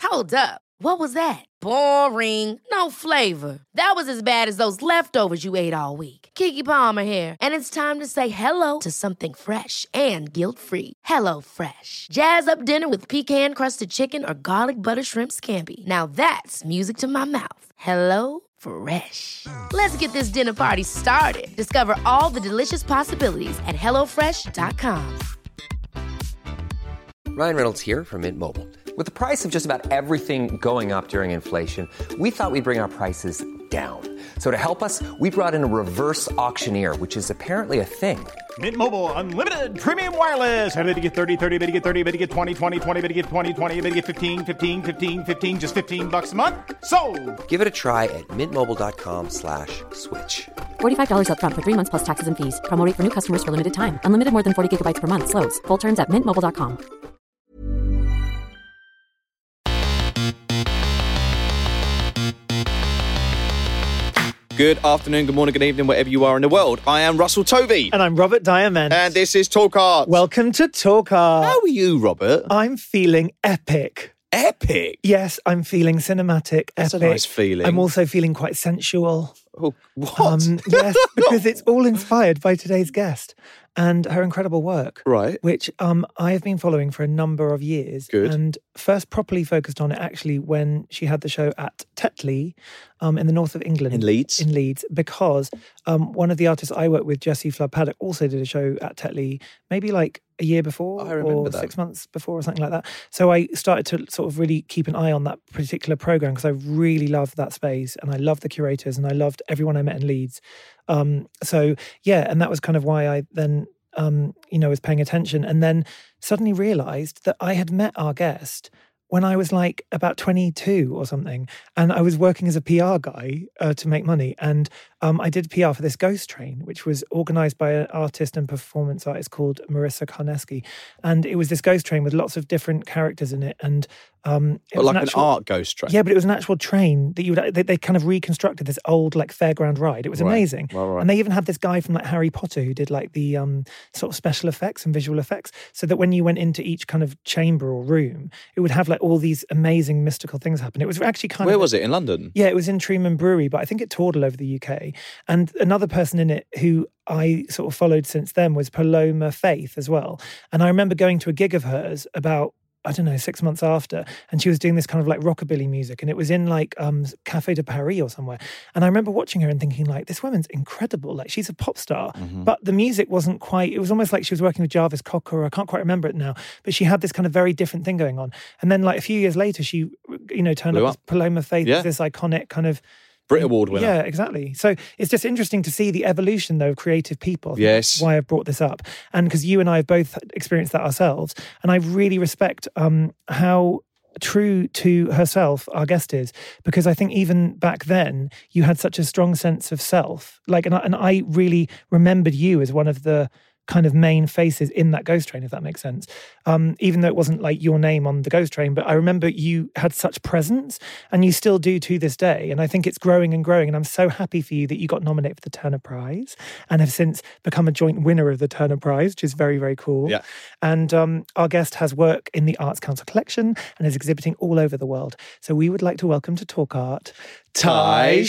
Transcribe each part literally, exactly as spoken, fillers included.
Hold up. What was that? Boring. No flavor. That was as bad as those leftovers you ate all week. Keke Palmer here, and it's time to say hello to something fresh and guilt-free. Hello Fresh. Jazz up dinner with pecan-crusted chicken or garlic butter shrimp scampi. Now that's music to my mouth. Hello Fresh. Let's get this dinner party started. Discover all the delicious possibilities at hello fresh dot com. Ryan Reynolds here from Mint Mobile. With the price of just about everything going up during inflation, we thought we'd bring our prices down. So to help us, we brought in a reverse auctioneer, which is apparently a thing. Mint Mobile Unlimited Premium Wireless. How to get thirty, thirty, how to get thirty, how to get twenty, twenty, twenty, how to get twenty, twenty, how to get fifteen, fifteen, fifteen, fifteen, just fifteen bucks a month? Sold! Give it a try at mintmobile.com slash switch. forty-five dollars up front for three months plus taxes and fees. Promo rate for new customers for limited time. Unlimited more than forty gigabytes per month. Slows full terms at mint mobile dot com. Good afternoon, good morning, good evening, wherever you are in the world. I am Russell Tovey. And I'm Robert Diamond. And this is Talk Art. Welcome to Talk Art. How are you, Robert? I'm feeling epic. Epic? Yes, I'm feeling cinematic, That's epic. a nice feeling. I'm also feeling quite sensual. Oh, what? Um, yes, because it's all inspired by today's guest and her incredible work. Right. Which um, I have been following for a number of years. Good. And first properly focused on it actually when she had the show at Tetley um, in the north of England. In Leeds. In Leeds, because um, one of the artists I work with, Jessie Flood Paddock, also did a show at Tetley, maybe like a year before I remember or that. six months before or something like that. So I started to sort of really keep an eye on that particular program because I really loved that space and I loved the curators and I loved everyone I met in Leeds. Um, so yeah, and that was kind of why I then, um, you know, was paying attention and then suddenly realised that I had met our guest when I was like about twenty-two or something. And I was working as a P R guy uh, to make money. And um, I did P R for this Ghost Train, which was organised by an artist and performance artist called Marissa Karneski. And it was this Ghost Train with lots of different characters in it. And um, it But was like an, actual, art ghost train. Yeah, but it was an actual train that you would, they, they kind of reconstructed this old like fairground ride. It was Right. amazing. Right, right. And they even had this guy from like Harry Potter who did like the um, sort of special effects and visual effects so that when you went into each kind of chamber or room, it would have like all these amazing mystical things happen. It was actually kind Where of... was it? In London? Yeah, it was in Truman Brewery, but I think it toured all over the U K. And another person in it who I sort of followed since then was Paloma Faith as well. And I remember going to a gig of hers about, I don't know, six months after, and she was doing this kind of like rockabilly music, and it was in like um, Café de Paris or somewhere. And I remember watching her and thinking like, this woman's incredible. Like she's a pop star, Mm-hmm. but the music wasn't quite, it was almost like she was working with Jarvis Cocker, or I can't quite remember it now, but she had this kind of very different thing going on. And then like a few years later, she, you know, turned Blew up, up. as Paloma Faith, Yeah. as this iconic kind of, Brit Award winner. yeah, exactly. So it's just interesting to see the evolution, though, of creative people. I think Yes. that's why I've brought this up. And because you and I have both experienced that ourselves. And I really respect um, how true to herself our guest is, because I think even back then you had such a strong sense of self. Like, and I, and I really remembered you as one of the kind of main faces in that Ghost Train, if that makes sense. Um, even though it wasn't like your name on the Ghost Train, but I remember you had such presence, and you still do to this day. And I think it's growing and growing. And I'm so happy for you that you got nominated for the Turner Prize and have since become a joint winner of the Turner Prize, which is very, very cool. Yeah. And um, our guest has work in the Arts Council collection and is exhibiting all over the world. So we would like to welcome to Talk Art, Tai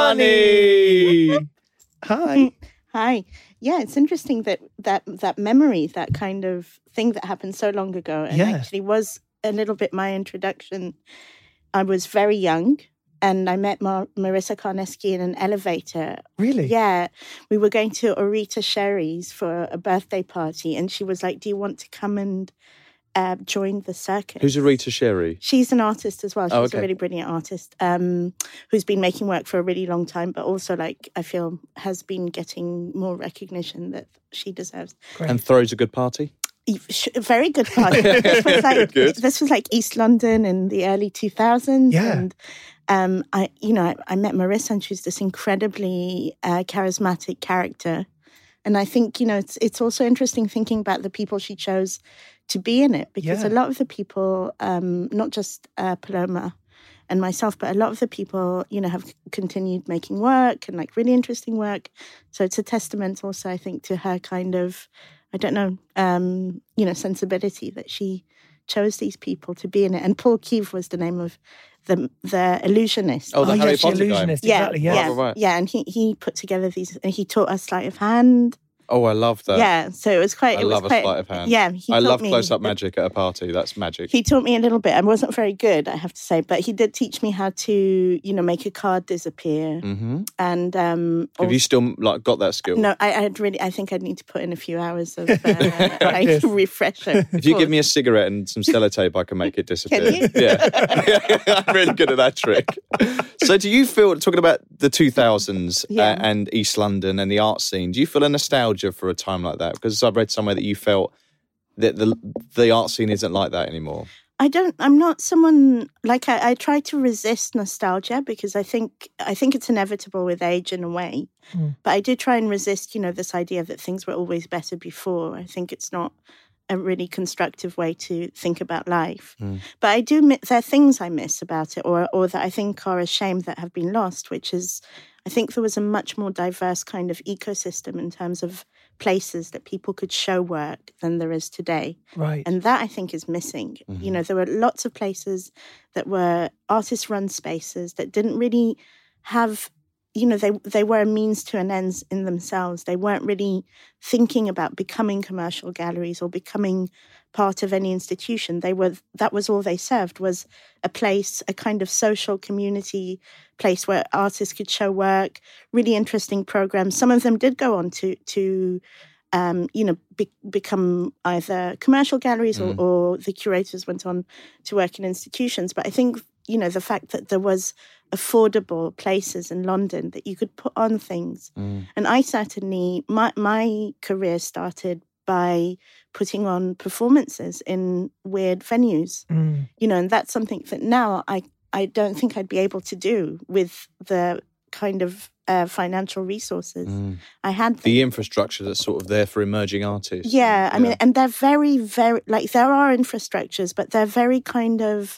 Shani. Hi. Hi. Yeah, it's interesting that that that memory, that kind of thing that happened so long ago, and Yeah. actually was a little bit my introduction. I was very young, and I met Mar- Marissa Karneski in an elevator. Really? Yeah, we were going to Orita Sherry's for a birthday party, and she was like, "Do you want to come and uh, join the circus?" Who's Arita Sherry? She's an artist as well. She's Oh, okay. a really brilliant artist um, who's been making work for a really long time, but also, like, I feel has been getting more recognition that she deserves. Great. And throws a good party? Sh- Very good party. This was like Good. this was like East London in the early two thousands. Yeah. And um, I, you know, I, I met Marissa, and she's this incredibly uh, charismatic character. And I think, you know, it's it's also interesting thinking about the people she chose to be in it, because Yeah. a lot of the people, um, not just uh, Paloma and myself, but a lot of the people, you know, have continued making work and like really interesting work. So it's a testament also, I think, to her kind of, I don't know, um, you know, sensibility that she chose these people to be in it. And Paul Keeve was the name of the the illusionist. Oh, the Oh, Harry yes, the Potter guy. illusionist, yeah, exactly, yeah. yeah, Right, right. yeah. And he, he put together these, and he taught us sleight of hand. Oh, I love that. Yeah, so it was quite. I it was love a quite, sleight of hand. Yeah, he I taught love me- close-up magic at a party. That's magic. He taught me a little bit. I wasn't very good, I have to say, but he did teach me how to, you know, make a card disappear. hmm And um, Have you also- still like got that skill? No, I, I'd really. I think I'd need to put in a few hours of uh, like refresher. If you give me a cigarette and some sellotape, I can make it disappear. Can you? Yeah. I'm really good at that trick. So do you feel, talking about the two thousands Yeah. uh, and East London and the art scene, do you feel a nostalgia for a time like that? Because I've read somewhere that you felt that the the art scene isn't like that anymore. I don't. I'm not someone like I, I try to resist nostalgia because I think I think it's inevitable with age in a way. Mm. But I do try and resist, you know, this idea that things were always better before. I think it's not a really constructive way to think about life. Mm. But I do. mi- There are things I miss about it, or or that I think are a shame that have been lost. Which is, I think there was a much more diverse kind of ecosystem in terms of places that people could show work than there is today. Right. And that I think is missing. You know, there were lots of places that were artist run spaces that didn't really have, you know, they they were a means to an end in themselves. They weren't really thinking about becoming commercial galleries or becoming part of any institution. They were, that was all they served, was a place, a kind of social community place where artists could show work, really interesting programs. Some of them did go on to, to um, you know, be, become either commercial galleries or, or the curators went on to work in institutions. But I think, you know, the fact that there was affordable places in London that you could put on things. And I certainly, my, my career started by putting on performances in weird venues, Mm. you know, and that's something that now I, I don't think I'd be able to do with the kind of uh, financial resources I had. The then. infrastructure that's sort of there for emerging artists. Yeah, I mean, and they're very, very, like, there are infrastructures, but they're very kind of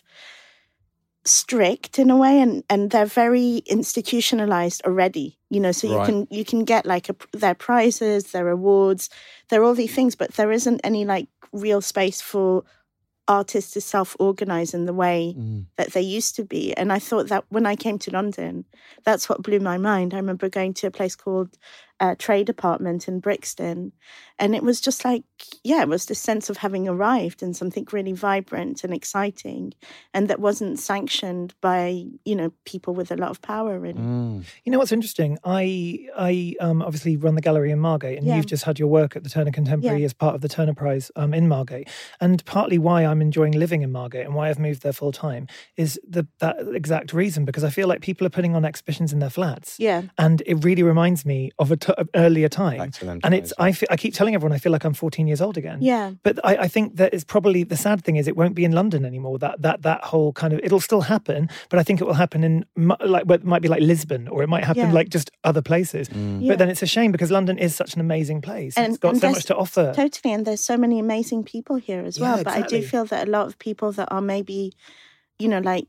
strict in a way, and, and they're very institutionalized already, you know, so you Right. can you can get like a, their prizes, their awards, there are all these things, but there isn't any like real space for artists to self-organize in the way Mm. that they used to be. And I thought that when I came to London, that's what blew my mind. I remember going to a place called uh, Trade Apartment in Brixton, and it was just like, yeah, it was this sense of having arrived in something really vibrant and exciting, and that wasn't sanctioned by, you know, people with a lot of power. And Mm. You know what's interesting? I I um, obviously run the gallery in Margate, and Yeah. you've just had your work at the Turner Contemporary Yeah. as part of the Turner Prize um, in Margate. And partly why I'm enjoying living in Margate and why I've moved there full time is the, that exact reason, because I feel like people are putting on exhibitions in their flats. yeah, And it really reminds me of a t- of earlier time. Back to them And days, it's I, fe- I keep telling everyone I feel like I'm fourteen years old again. yeah. But I, I think that it's probably the sad thing is it won't be in London anymore. That that that whole kind of it'll still happen, but I think it will happen in mu- like well, it might be like Lisbon, or it might happen Yeah. like just other places. Mm. But then it's a shame because London is such an amazing place. And- it's got and so there's- much to offer. Totally, and there's so many amazing people here as well. Yeah, But I do exactly. feel that a lot of people that are maybe, you know, like,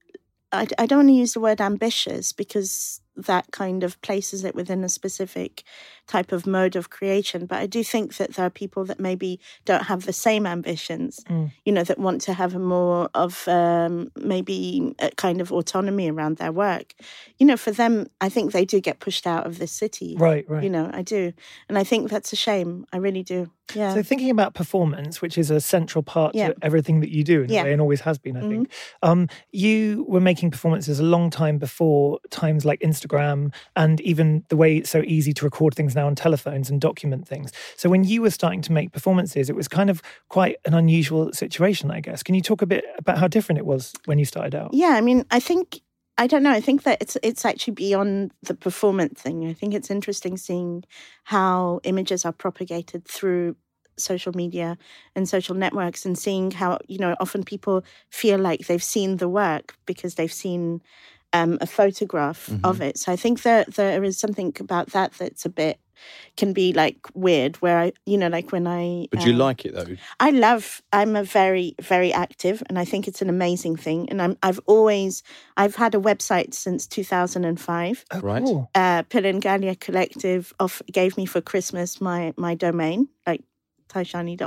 I, I don't want to use the word ambitious because that kind of places it within a specific type of mode of creation. But I do think that there are people that maybe don't have the same ambitions, Mm. you know, that want to have a more of um, maybe a kind of autonomy around their work. You know, for them, I think they do get pushed out of the city. Right, right. You know, I do. And I think that's a shame. I really do. Yeah. So thinking about performance, which is a central part Yeah. to everything that you do in Yeah. a way, and always has been, I Mhm. think. Um, you were making performances a long time before times like Instagram and even the way it's so easy to record things now on telephones and document things. So when you were starting to make performances, it was kind of quite an unusual situation, I guess. Can you talk a bit about how different it was when you started out? Yeah, I mean, I think I don't know. I think that it's it's actually beyond the performance thing. I think it's interesting seeing how images are propagated through social media and social networks, and seeing how, you know, often people feel like they've seen the work because they've seen um, a photograph of it. So I think that there is something about that that's a bit can be like weird. Where I, you know, like when I. But do you um, like it though? I love, I'm a very, very active, and I think it's an amazing thing. And I'm, I've always, I've had a website since two thousand five. Oh, Right. cool. Uh, Pilingalia Collective off, gave me for Christmas my, my domain, like taishani dot com.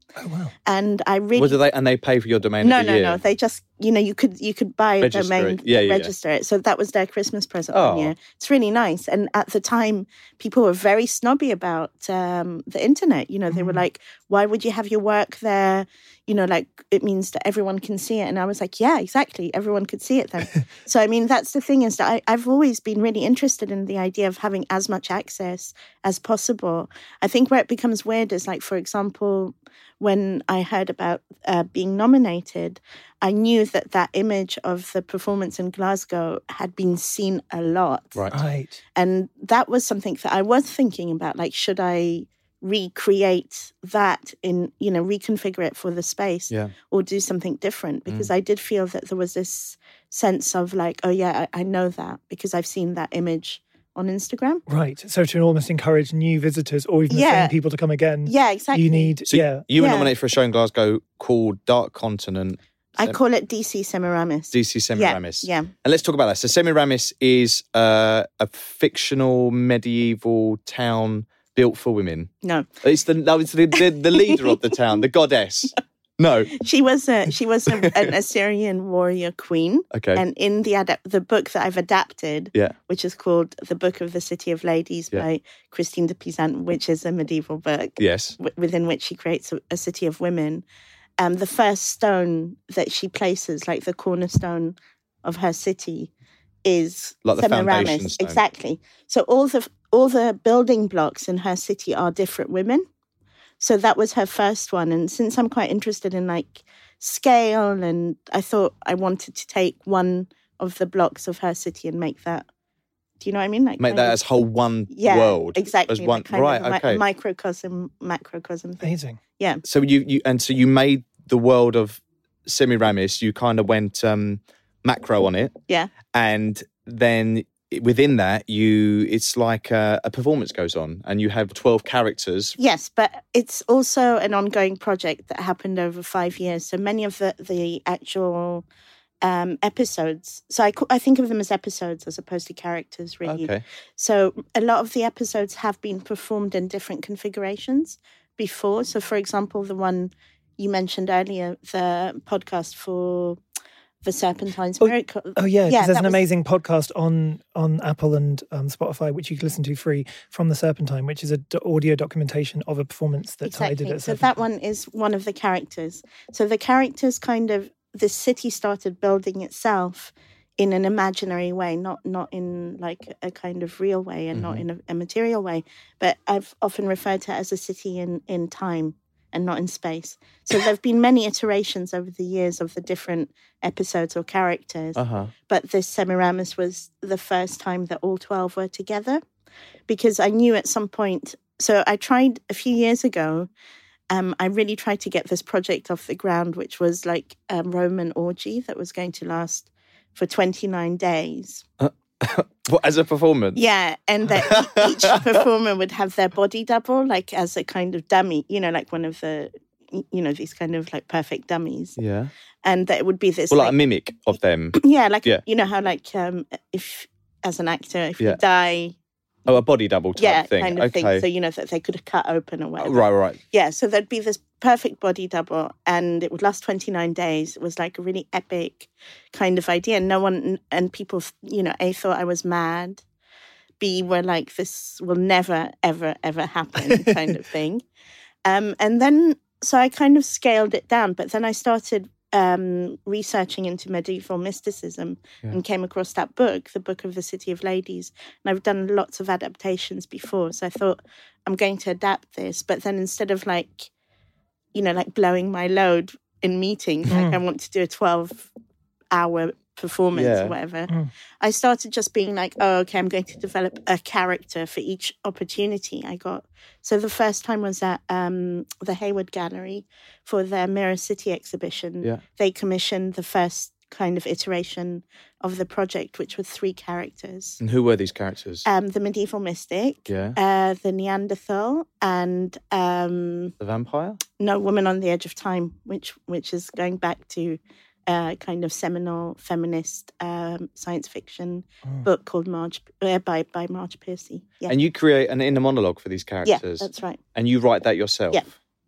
Oh wow! And I really What do they and they pay for your domain? no every no year? no. They just you know you could you could buy a Register domain, it. Yeah, yeah, register it. So that was their Christmas present Oh. one year. It's really nice. And at the time, people were very snobby about um, the internet. You know, they were like, "Why would you have your work there?" You know, like it means that everyone can see it. And I was like, "Yeah, exactly. Everyone could see it then." So I mean, that's the thing is that I, I've always been really interested in the idea of having as much access as possible. I think where it becomes weird is like, for example, when I heard about uh, being nominated, I knew that that image of the performance in Glasgow had been seen a lot. Right. Right. And that was something that I was thinking about, like, should I recreate that in, you know, reconfigure it for the space Yeah. or do something different? Because I did feel that there was this sense of like, oh yeah, I, I know that because I've seen that image on Instagram. Right. So to almost encourage new visitors or even the Yeah. same people to come again, Yeah, exactly. you need, So yeah. you were Yeah. nominated for a show in Glasgow called Dark Continent. I call it D C Semiramis. D C Semiramis. Yeah, yeah. And let's talk about that. So Semiramis is uh, a fictional medieval town built for women. No, It's the no, it's the, the, the leader of the town, the goddess. No. she was a she was a, an Assyrian warrior queen. Okay. And in the adap- the book that I've adapted, Yeah. which is called The Book of the City of Ladies Yeah. by Christine de Pizan, which is a medieval book Yes. w- within which she creates a, a city of women. Um, the first stone that she places, like the cornerstone of her city, is Like the Semiramis. foundation stone. Exactly. So all the all the building blocks in her city are different women. So that was her first one. And since I'm quite interested in like scale, and I thought I wanted to take one of the blocks of her city and make that. Do you know what I mean? Like Make kind that of- as whole one yeah, world. exactly. As one, like kind right, of a mi- okay. microcosm, macrocosm thing. Amazing. Yeah. So you, you and so you made the world of Semiramis, you kind of went um, macro on it. Yeah. And then within that, you it's like a, a performance goes on and you have twelve characters. Yes, but it's also an ongoing project that happened over five years. So many of the, the actual um, episodes, so I, I think of them as episodes as opposed to characters, really. Okay. So a lot of the episodes have been performed in different configurations before. So, for example, the one you mentioned earlier, the podcast for the Serpentine's Oh, Miracle. Oh yeah, 'cause Yeah, there's that an was- amazing podcast on on Apple and um, Spotify which you can listen to free from the Serpentine, which is a d- audio documentation of a performance that Ty did at So Serpentine. that one is one of the characters. So the characters kind of, the city started building itself in an imaginary way, not not in like a kind of real way and not in a, a material way. But I've often referred to it as a city in, in time and not in space. So there have been many iterations over the years of the different episodes or characters. Uh-huh. But this Semiramis was the first time that all twelve were together, because I knew at some point. So I tried a few years ago. Um, I really tried to get this project off the ground, which was like a Roman orgy that was going to last for twenty-nine days. What, as a performance? Yeah, and that e- each performer would have their body double, like as a kind of dummy, you know, like one of the, you know, these kind of like perfect dummies. Yeah. And that it would be this Well, like, like a mimic of them. yeah, like Yeah. you know how like um if as an actor if Yeah. you die, Oh, a body double type yeah, thing. kind of okay. thing. So you know that they could cut open or whatever. Right, right. Yeah, so there'd be this perfect body double, and it would last twenty-nine days. It was like a really epic kind of idea. And no one and people, you know, A, thought I was mad. B, were like, this will never, ever, ever happen kind of thing. Um, and then, so I kind of scaled it down, but then I started um, researching into medieval mysticism Yeah. and came across that book, the Book of the City of Ladies. And I've done lots of adaptations before. So I thought, I'm going to adapt this. But then instead of like, you know, like blowing my load in meetings, like I want to do a twelve hour performance Yeah. or whatever, I started just being like, oh, okay, I'm going to develop a character for each opportunity I got. So the first time was at um, the Hayward Gallery for their Mirror City exhibition. Yeah. They commissioned the first kind of iteration of the project, which were three characters. And who were these characters? Um, the medieval mystic, Yeah. uh, the Neanderthal, and um, The vampire? No Woman on the Edge of Time, which which is going back to a kind of seminal feminist um, science fiction book called Marge uh, by by Marge Piercy. Yeah, And you create an inner monologue for these yeah, characters. that's right. And you write that yourself. Yeah.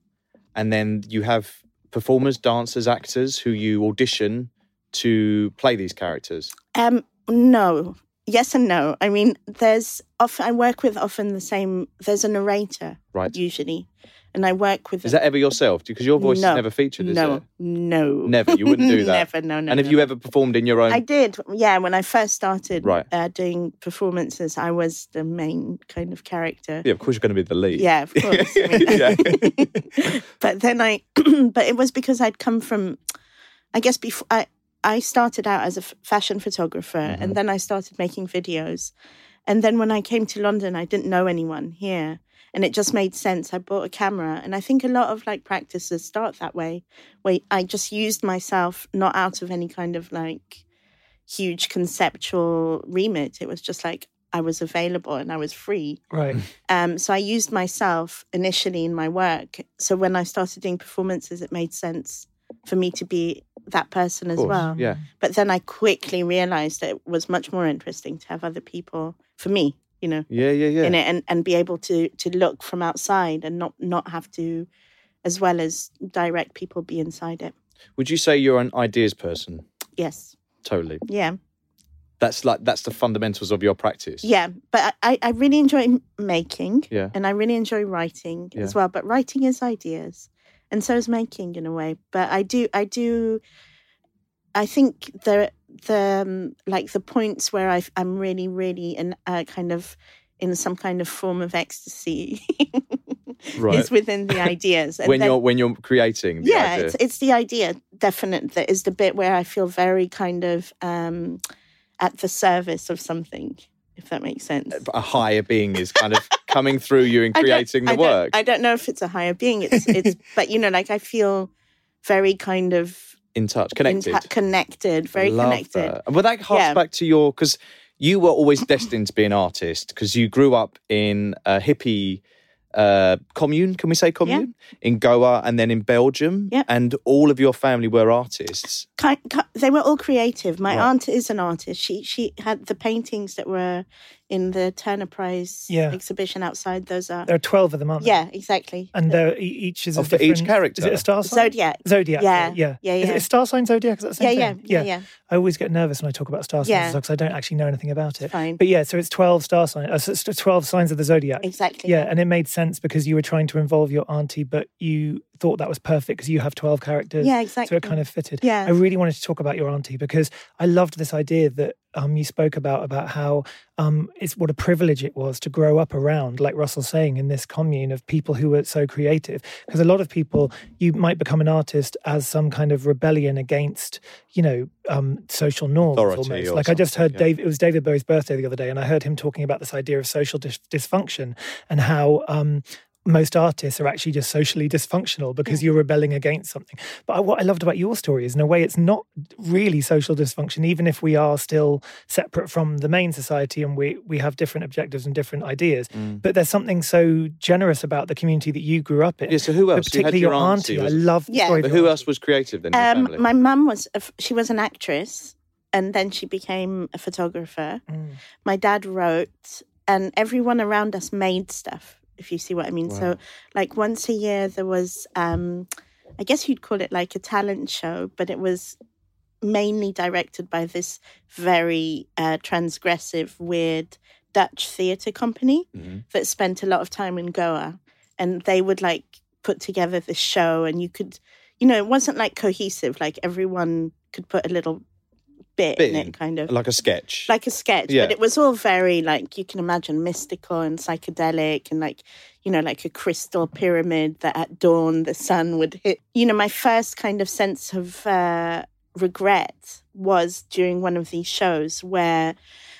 and then you have performers, dancers, actors who you audition to play these characters? Um, no. Yes and no. I mean, there's often, I work with often the same, there's a narrator, Right. usually. And I work with... Is that ever yourself? Because your voice no, is never featured, is no, it? No, Never. You wouldn't do that? Never, no, no. And have no. you ever performed in your own... I did, yeah. When I first started Right. uh, doing performances, I was the main kind of character. Yeah, of course you're going to be the lead. Yeah, of course. I mean, Yeah. But then I... but it was because I'd come from... I guess before... I, I started out as a f- fashion photographer, Mm-hmm. and then I started making videos. And then when I came to London, I didn't know anyone here. And it just made sense. I bought a camera. And I think a lot of like practices start that way, where I just used myself, not out of any kind of like huge conceptual remit. It was just like I was available and I was free. Right. Um, so I used myself initially in my work. So when I started doing performances, it made sense for me to be that person as Of course, well. yeah. But then I quickly realized that it was much more interesting to have other people, for me, you know, Yeah, yeah, yeah. in it, and, and be able to to look from outside and not not have to, as well as direct people, be inside it. Would you say you're an ideas person? Yes. Totally. Yeah. That's like that's the fundamentals of your practice. Yeah. But I, I really enjoy m- making. Yeah. And I really enjoy writing Yeah. as well. But writing is ideas. And so is making in a way. But I do, I do, I think the, the um, like the points where I, I'm really, really in uh, kind of in some kind of form of ecstasy Right. is within the ideas. And when then- you're when you're creating the yeah, idea. it's it's the idea, definite, that is the bit where I feel very kind of um, at the service of something, if that makes sense. a higher being is kind of coming through you and I don't- creating the I don't- work. I don't know if it's a higher being. It's it's, but you know, like I feel very kind of in touch, connected. in ta- connected, very Love connected. That. But that harks Yeah. back to your, because you were always destined to be an artist because you grew up in a hippie uh, commune, can we say commune? In Goa and then in Belgium. Yep. And all of your family were artists. Kind, ki- they were all creative. My Right. aunt is an artist. She she had the paintings that were in the Turner Prize Yeah. exhibition outside. Those are There are twelve of them, aren't there? yeah, exactly. And they're, e- each is Oh, a for each different- character? Is it a star sign? Zodiac. Zodiac. Yeah. sorry, yeah. Yeah, Is yeah. it a star sign Zodiac? Is that the same Yeah, thing? yeah, yeah, yeah. I always get nervous when I talk about star signs Yeah. because I don't actually know anything about it. Fine. But yeah, so it's twelve star signs. Uh, so it's twelve signs of the Zodiac. Exactly. Yeah, and it made sense because you were trying to involve your auntie, but you thought that was perfect because you have twelve characters. Yeah, So exactly. it kind of fitted. Yeah. I really wanted to talk about your auntie because I loved this idea that um, you spoke about, about how um, it's what a privilege it was to grow up around, like Russell's saying, in this commune of people who were so creative. Because a lot of people, you might become an artist as some kind of rebellion against, you know, um, social norms. Authority almost. or Like I just heard something, yeah. Dave, it was David Bowie's birthday the other day, and I heard him talking about this idea of social dis- dysfunction and how um, most artists are actually just socially dysfunctional because you're rebelling against something. But I, what I loved about your story is, in a way, it's not really social dysfunction, even if we are still separate from the main society and we, we have different objectives and different ideas. Mm. But there's something so generous about the community that you grew up in. Yeah, so who But else? You had particularly your your auntie auntie. I was- love the Yeah. story. of But your who auntie. else was creative then in your Um, family? my mum was a f- she was an actress, and then she became a photographer. Mm. My dad wrote, and everyone around us made stuff, if you see what I mean. So, like once a year, there was, um, I guess you'd call it like a talent show, but it was mainly directed by this very uh, transgressive, weird Dutch theatre company Mhm. that spent a lot of time in Goa, and they would like put together this show, and you could, you know, it wasn't like cohesive, like everyone could put a little bit, Bit in in, it, kind of like a sketch. like a sketch, Yeah. but it was all very like, you can imagine, mystical and psychedelic, and like, you know, like a crystal pyramid that at dawn the sun would hit. You know, my first kind of sense of uh, regret was during one of these shows where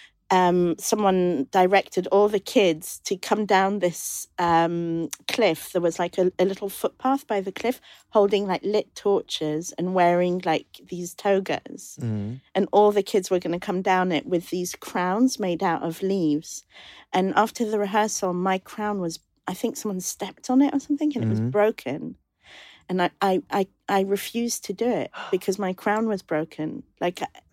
um, someone directed all the kids to come down this um, cliff. There was like a, a little footpath by the cliff, holding like lit torches and wearing like these togas. Mhm. And all the kids were going to come down it with these crowns made out of leaves. And after the rehearsal, my crown was, I think someone stepped on it or something, and it was broken. And I, I, I, I refused to do it because my crown was broken. Like,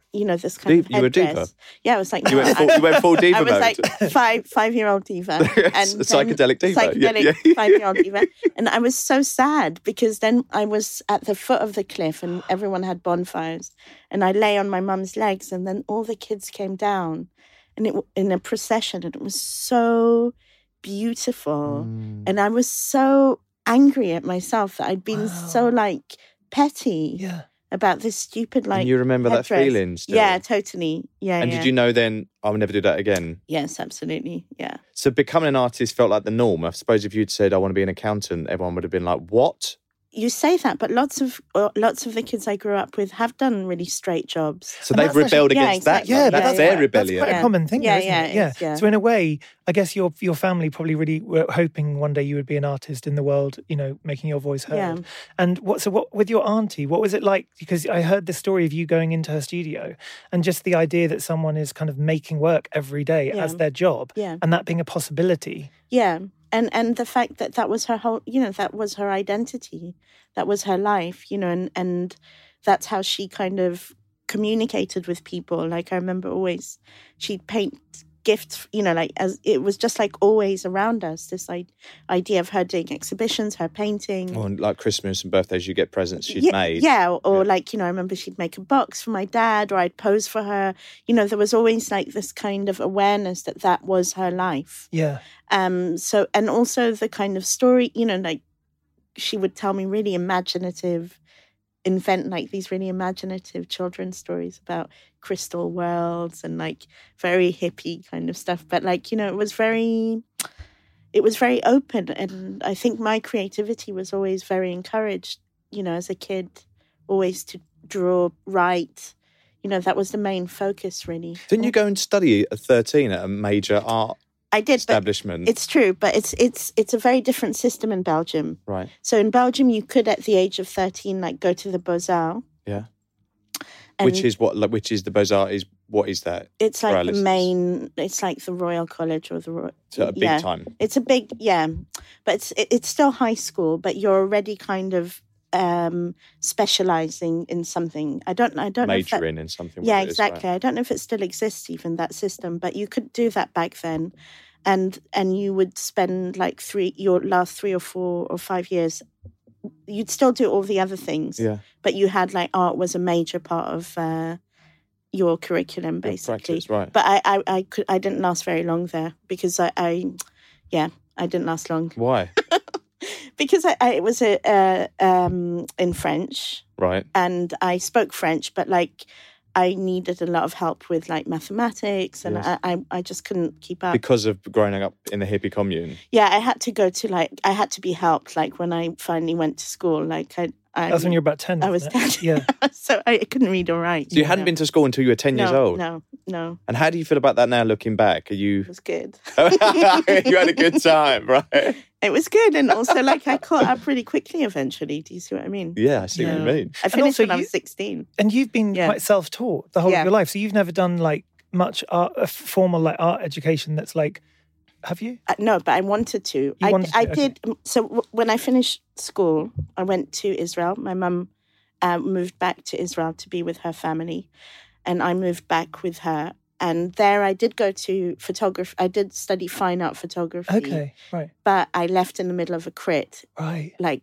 you know, this kind Diva- of you were a diva? headdress. Yeah, I was like, You no, went full, I, you went full diva I was mode. like five five year old diva, and then- Psychedelic diva. Yeah, psychedelic yeah. five year old diva, and I was so sad because then I was at the foot of the cliff and everyone had bonfires, and I lay on my mum's legs, and then all the kids came down, and it in a procession, and it was so beautiful, Mm. and I was so angry at myself that I'd been so like petty Yeah. about this stupid like. And you remember that headdress. feeling still? Yeah, totally. Yeah, And yeah. did you know then, I will never do that again? Yes, absolutely. Yeah. So becoming an artist felt like the norm. I suppose if you'd said, I want to be an accountant, everyone would have been like, what? You say that, but lots of uh, lots of the kids I grew up with have done really straight jobs. So And they've that's rebelled actually- yeah, against that. exactly. Yeah, that's but that's their quite, rebellion. That's quite Yeah. a common thing, Yeah, though, isn't yeah, it? it Yeah. is, yeah. So in a way, I guess your your family probably really were hoping one day you would be an artist in the world, you know, making your voice heard. Yeah. And what so what with your auntie? What was it like? Because I heard the story of you going into her studio, and just the idea that someone is kind of making work every day Yeah. as their job, Yeah. and that being a possibility. Yeah. And and the fact that that was her whole, you know, that was her identity. That was her life, you know, and, and that's how she kind of communicated with people. Like I remember always, she'd paint gifts, you know, like as it was just like always around us, this like, idea of her doing exhibitions, her painting. Or like Christmas and birthdays, you get presents she'd yeah, made. Yeah, or, or Yeah. like, you know, I remember she'd make a box for my dad or I'd pose for her. You know, there was always like this kind of awareness that that was her life. Yeah. Um. So, and also the kind of story, you know, like she would tell me really imaginative, invent like these really imaginative children's stories about crystal worlds and like very hippie kind of stuff. But like, you know, it was very, it was very open. And I think my creativity was always very encouraged, you know, as a kid, always to draw, write. You know, that was the main focus really. Didn't you go and study at thirteen at a major art I did, but establishment? it's true, but it's it's it's a very different system in Belgium. Right. So in Belgium, you could at the age of thirteen, like go to the Beaux-Arts. Yeah. And Which is what? like, Which is the Beaux-Arts? Is what is that? it's for our like the listeners? main. It's like the Royal College or the Royal. So a big yeah. time. It's a big yeah, but it's it, it's still high school, but you're already kind of um specializing in something. I don't I don't know if that, Majoring in something. yeah, what it is, right. exactly. I don't know if it still exists, even that system, but you could do that back then, and and you would spend like three your last three or four or five years. You'd still do all the other things, Yeah. but you had like art was a major part of uh, your curriculum, Your basically. practice, right. But I, I, I could I didn't last very long there because I, I yeah, I didn't last long Why? because I, I it was a uh, um in French. Right. And I spoke French, but like I needed a lot of help with like mathematics, and Yes. I, I I just couldn't keep up. Because of growing up in the hippie commune. yeah, I had to go to like I had to be helped. Like when I finally went to school, like I, I That's when you're about ten. I was wasn't ten. it? Yeah. so I couldn't read or write. So you hadn't been to school until you were ten no, years old. No, no, And how do you feel about that now, looking back? Are you? it was good. You had a good time, right? It was good, and also like I caught up really quickly. Eventually, do you see what I mean? Yeah, I see what you Yeah. mean. I finished also when I you- was sixteen. And you've been Yeah. quite self-taught the whole Yeah. of your life. So you've never done like much art, a formal like art education that's like, have you? Uh, no, but I wanted to. You I, wanted to, I okay. did. um, So w- when I finished school, I went to Israel. My mum uh, moved back to Israel to be with her family, and I moved back with her. And there, I did go to photography. I did study fine art photography. Okay, right, But I left in the middle of a crit, right. like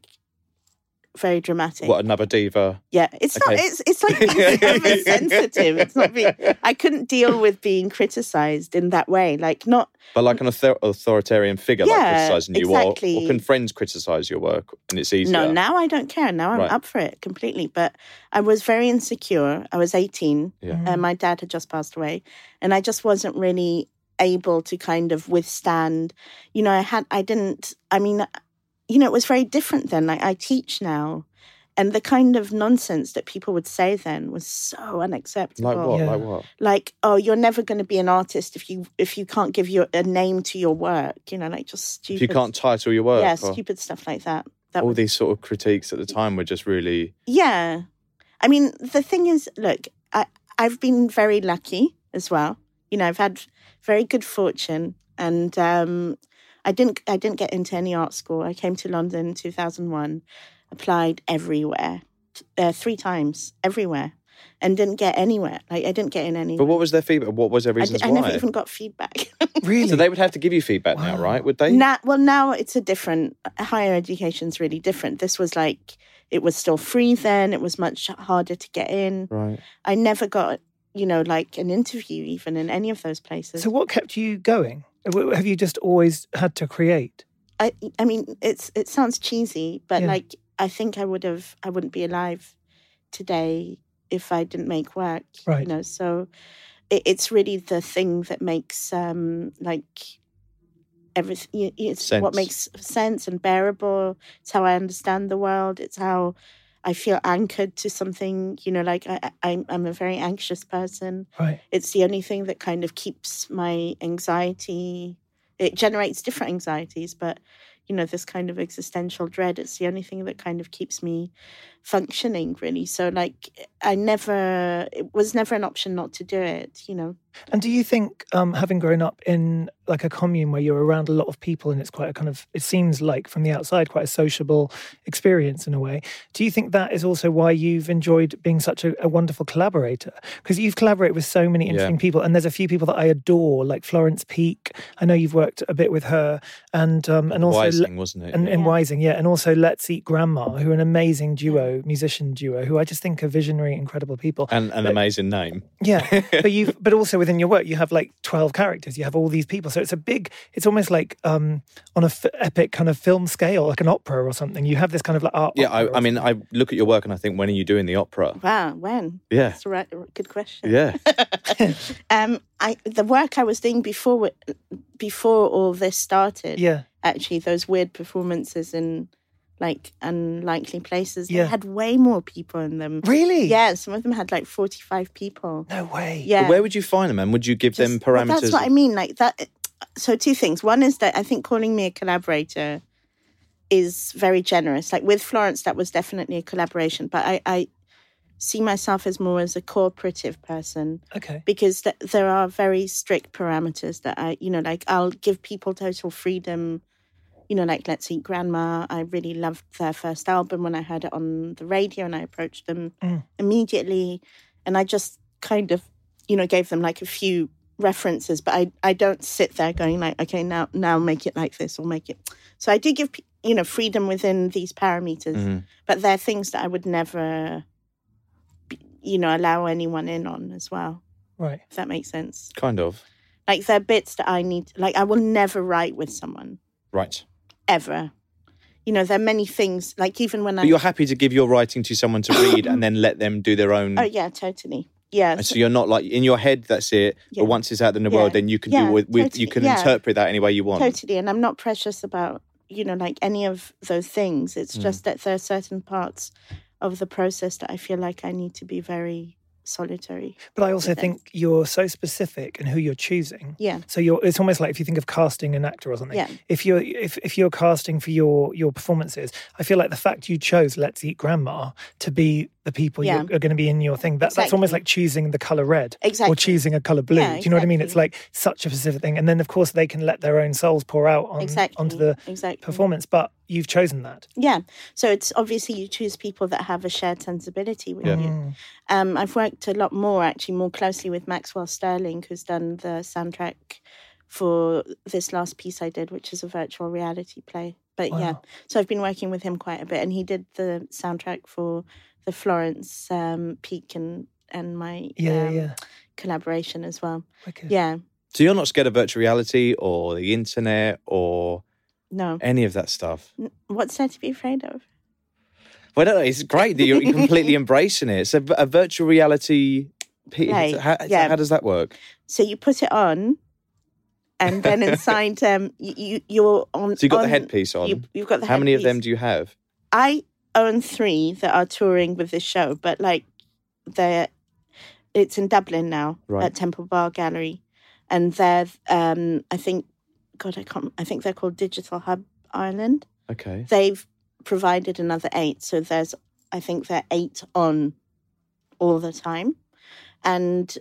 very dramatic. What, another diva? Yeah, it's not. Okay. It's it's like being oversensitive. It's not being. I couldn't deal with being criticised in that way. Like not. But like an author- authoritarian figure, like Yeah, criticising you, or, exactly. or can friends criticise your work and it's easier? No, now I don't care. Now I'm Right. up for it completely. But I was very insecure. I was eighteen, Yeah. and my dad had just passed away, and I just wasn't really able to kind of withstand. You know, I had. I didn't. I mean, you know, it was very different then. Like I teach now, and the kind of nonsense that people would say then was so unacceptable. Like what? Yeah. Like what? Like, oh, you're never going to be an artist if you if you can't give your a name to your work. You know, like just stupid. If you can't title your work, yeah, or stupid stuff like that. That all was, these sort of critiques at the time were just really. yeah, I mean, the thing is, look, I I've been very lucky as well. You know, I've had very good fortune, and um, I didn't I didn't get into any art school. I came to London in two thousand one, applied everywhere, uh, three times, everywhere. and didn't get anywhere. Like I didn't get in anywhere. But what was their feedback? What was their I, reasons I why? never even got feedback. Really? So they would have to give you feedback now, right? Would they? Now, well, now it's a different, higher education's really different. This was like, it was still free then. It was much harder to get in. Right. I never got, you know, like an interview even in any of those places. So what kept you going? Have you just always had to create? I, I mean, it's it sounds cheesy, but Yeah. like, I think I would have, I wouldn't be alive today if I didn't make work, Right. you know, so it, it's really the thing that makes, um, like, everything, it's Sense. what makes sense and bearable. It's how I understand the world. It's how I feel anchored to something, you know, like I, I, I'm a very anxious person. Right. It's the only thing that kind of keeps my anxiety, it generates different anxieties, but, you know, this kind of existential dread, it's the only thing that kind of keeps me functioning, really. So, like, I never, it was never an option not to do it, you know. And do you think, um, having grown up in like a commune where you're around a lot of people and it's quite a kind of, it seems like from the outside, quite a sociable experience in a way, do you think that is also why you've enjoyed being such a, a wonderful collaborator? Because you've collaborated with so many interesting Yeah. people, and there's a few people that I adore, like Florence Peake. I know you've worked a bit with her, and um, and also Wising, wasn't it? and, and Yeah. Wising, yeah, and also Let's Eat Grandma, who are an amazing duo, musician duo, who I just think are visionary, incredible people. And an amazing name. Yeah, but you've but also within your work you have like twelve characters. You have all these people, so it's a big. It's almost like um, on a f- epic kind of film scale, like an opera or something. You have this kind of like art. Yeah, opera or I, I mean, something. I look at your work and I think, when are you doing the opera? Wow, when? Yeah. That's a right, good question. Yeah. um, I the work I was doing before before all this started. yeah, Actually, those weird performances in like unlikely places. They Yeah. had way more people in them. really? Yeah, some of them had like forty-five people. No way. Yeah. But where would you find them, and would you give them Just- well, parameters? that's what I mean. Like that. So two things. One is that I think calling me a collaborator is very generous. Like with Florence, that was definitely a collaboration. But I, I see myself as more as a cooperative person. Okay. Because th- there are very strict parameters that I, you know, like I'll give people total freedom. You know, like Let's Eat Grandma. I really loved their first album when I heard it on the radio, and I approached them Mm. immediately, and I just kind of, you know, gave them like a few references, but I, I don't sit there going like, okay, now now make it like this or make it. So I do give, pe- you know, freedom within these parameters, Mhm. but they're things that I would never, be- you know, allow anyone in on as well, Right. if that makes sense. Kind of. Like they're bits that I need, like I will never write with someone, Right. ever. You know, there are many things, like even when I... But you're happy to give your writing to someone to read and then let them do their own... Oh, yeah, totally. Yeah. And so you're not like, in your head, that's it. Yeah. But once it's out in the Yeah. world, then you can Yeah, do with, with totally. you can Yeah. interpret that any way you want. Totally. And I'm not precious about, you know, like any of those things. It's just that there are certain parts of the process that I feel like I need to be very solitary. But I also with them. think you're so specific in who you're choosing. Yeah. So you're it's almost like if you think of casting an actor or something. Yeah. If you're if, if you're casting for your your performances, I feel like the fact you chose Let's Eat Grandma to be the people Yeah. you're, are going to be in your thing, that, that's Exactly. almost like choosing the colour red or Exactly. choosing a colour blue. Yeah, Do you know what I mean? It's exactly. like such a specific thing. And then of course they can let their own souls pour out on Exactly. onto the Exactly. performance. But you've chosen that. Yeah. So it's obviously you choose people that have a shared sensibility with Yeah. you. Um, I've worked a lot more, actually, more closely with Maxwell Sterling, who's done the soundtrack for this last piece I did, which is a virtual reality play. But yeah, Wow. so I've been working with him quite a bit, and he did the soundtrack for the Florence um, Peake and, and my Yeah, um, yeah. collaboration as well. Wicked. Yeah. So you're not scared of virtual reality or the internet or No. any of that stuff? N- What's there to be afraid of? Well, I don't know. It's great that you're completely embracing it. So a virtual reality... piece, Right, How, yeah. how does that work? So you put it on, and then inside, um, you, you you're on. So you've got the on- headpiece on. You, you've got the How many of them headpiece. do you have? I own three that are touring with this show, but like they're it's in Dublin now Right. at Temple Bar Gallery, and they're um, I think God I can't I think they're called Digital Hub Ireland. Okay. They've provided another eight, so there's I think they're eight on all the time, and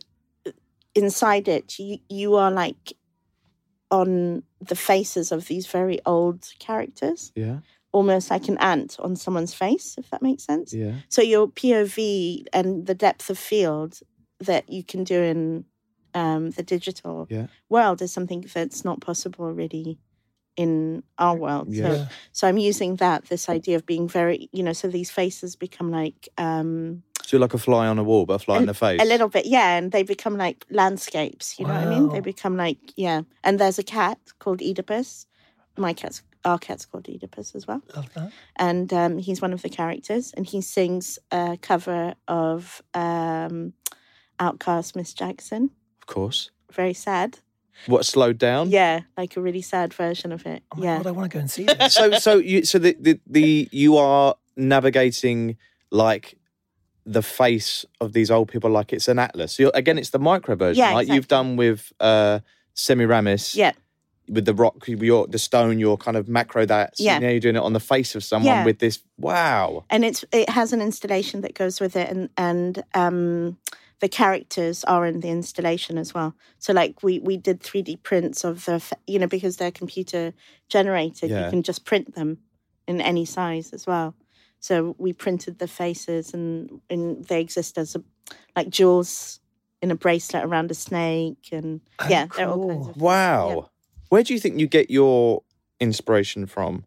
inside it you you are like on the faces of these very old characters. Yeah. almost like an ant on someone's face, if that makes sense. Yeah. So your P O V and the depth of field that you can do in um, the digital Yeah. world is something that's not possible really in our world. Yeah. So, so I'm using that, this idea of being very, you know, so these faces become like... Um, So you're like a fly on a wall, but a fly a, in the face. A little bit, yeah. And they become like landscapes, you know what I mean? Wow. They become like, yeah. And there's a cat called Oedipus. My cat's, our cat's called Oedipus as well. Love that. And um, he's one of the characters. And he sings a cover of um, Outkast, Miss Jackson. Of course. Very sad. What, slowed down? Yeah, like a really sad version of it. Oh my yeah. God, I want to go and see that. So, so you, so the, the, the, you are navigating like the face of these old people like it's an atlas. So you're, again, it's the micro version, Yeah, like you've exactly. done with uh, Semiramis. Yeah. With the rock, your the stone, you're kind of macro that. So Yeah. now you're doing it on the face of someone Yeah. with this. Wow. And it's it has an installation that goes with it, and and um, the characters are in the installation as well. So like we we did three D prints of the f- you know because they're computer generated, Yeah. you can just print them in any size as well. So we printed the faces, and and they exist as a like jewels in a bracelet around a snake, and Oh, yeah, they're all cool. kinds of Wow. Yeah. Where do you think you get your inspiration from?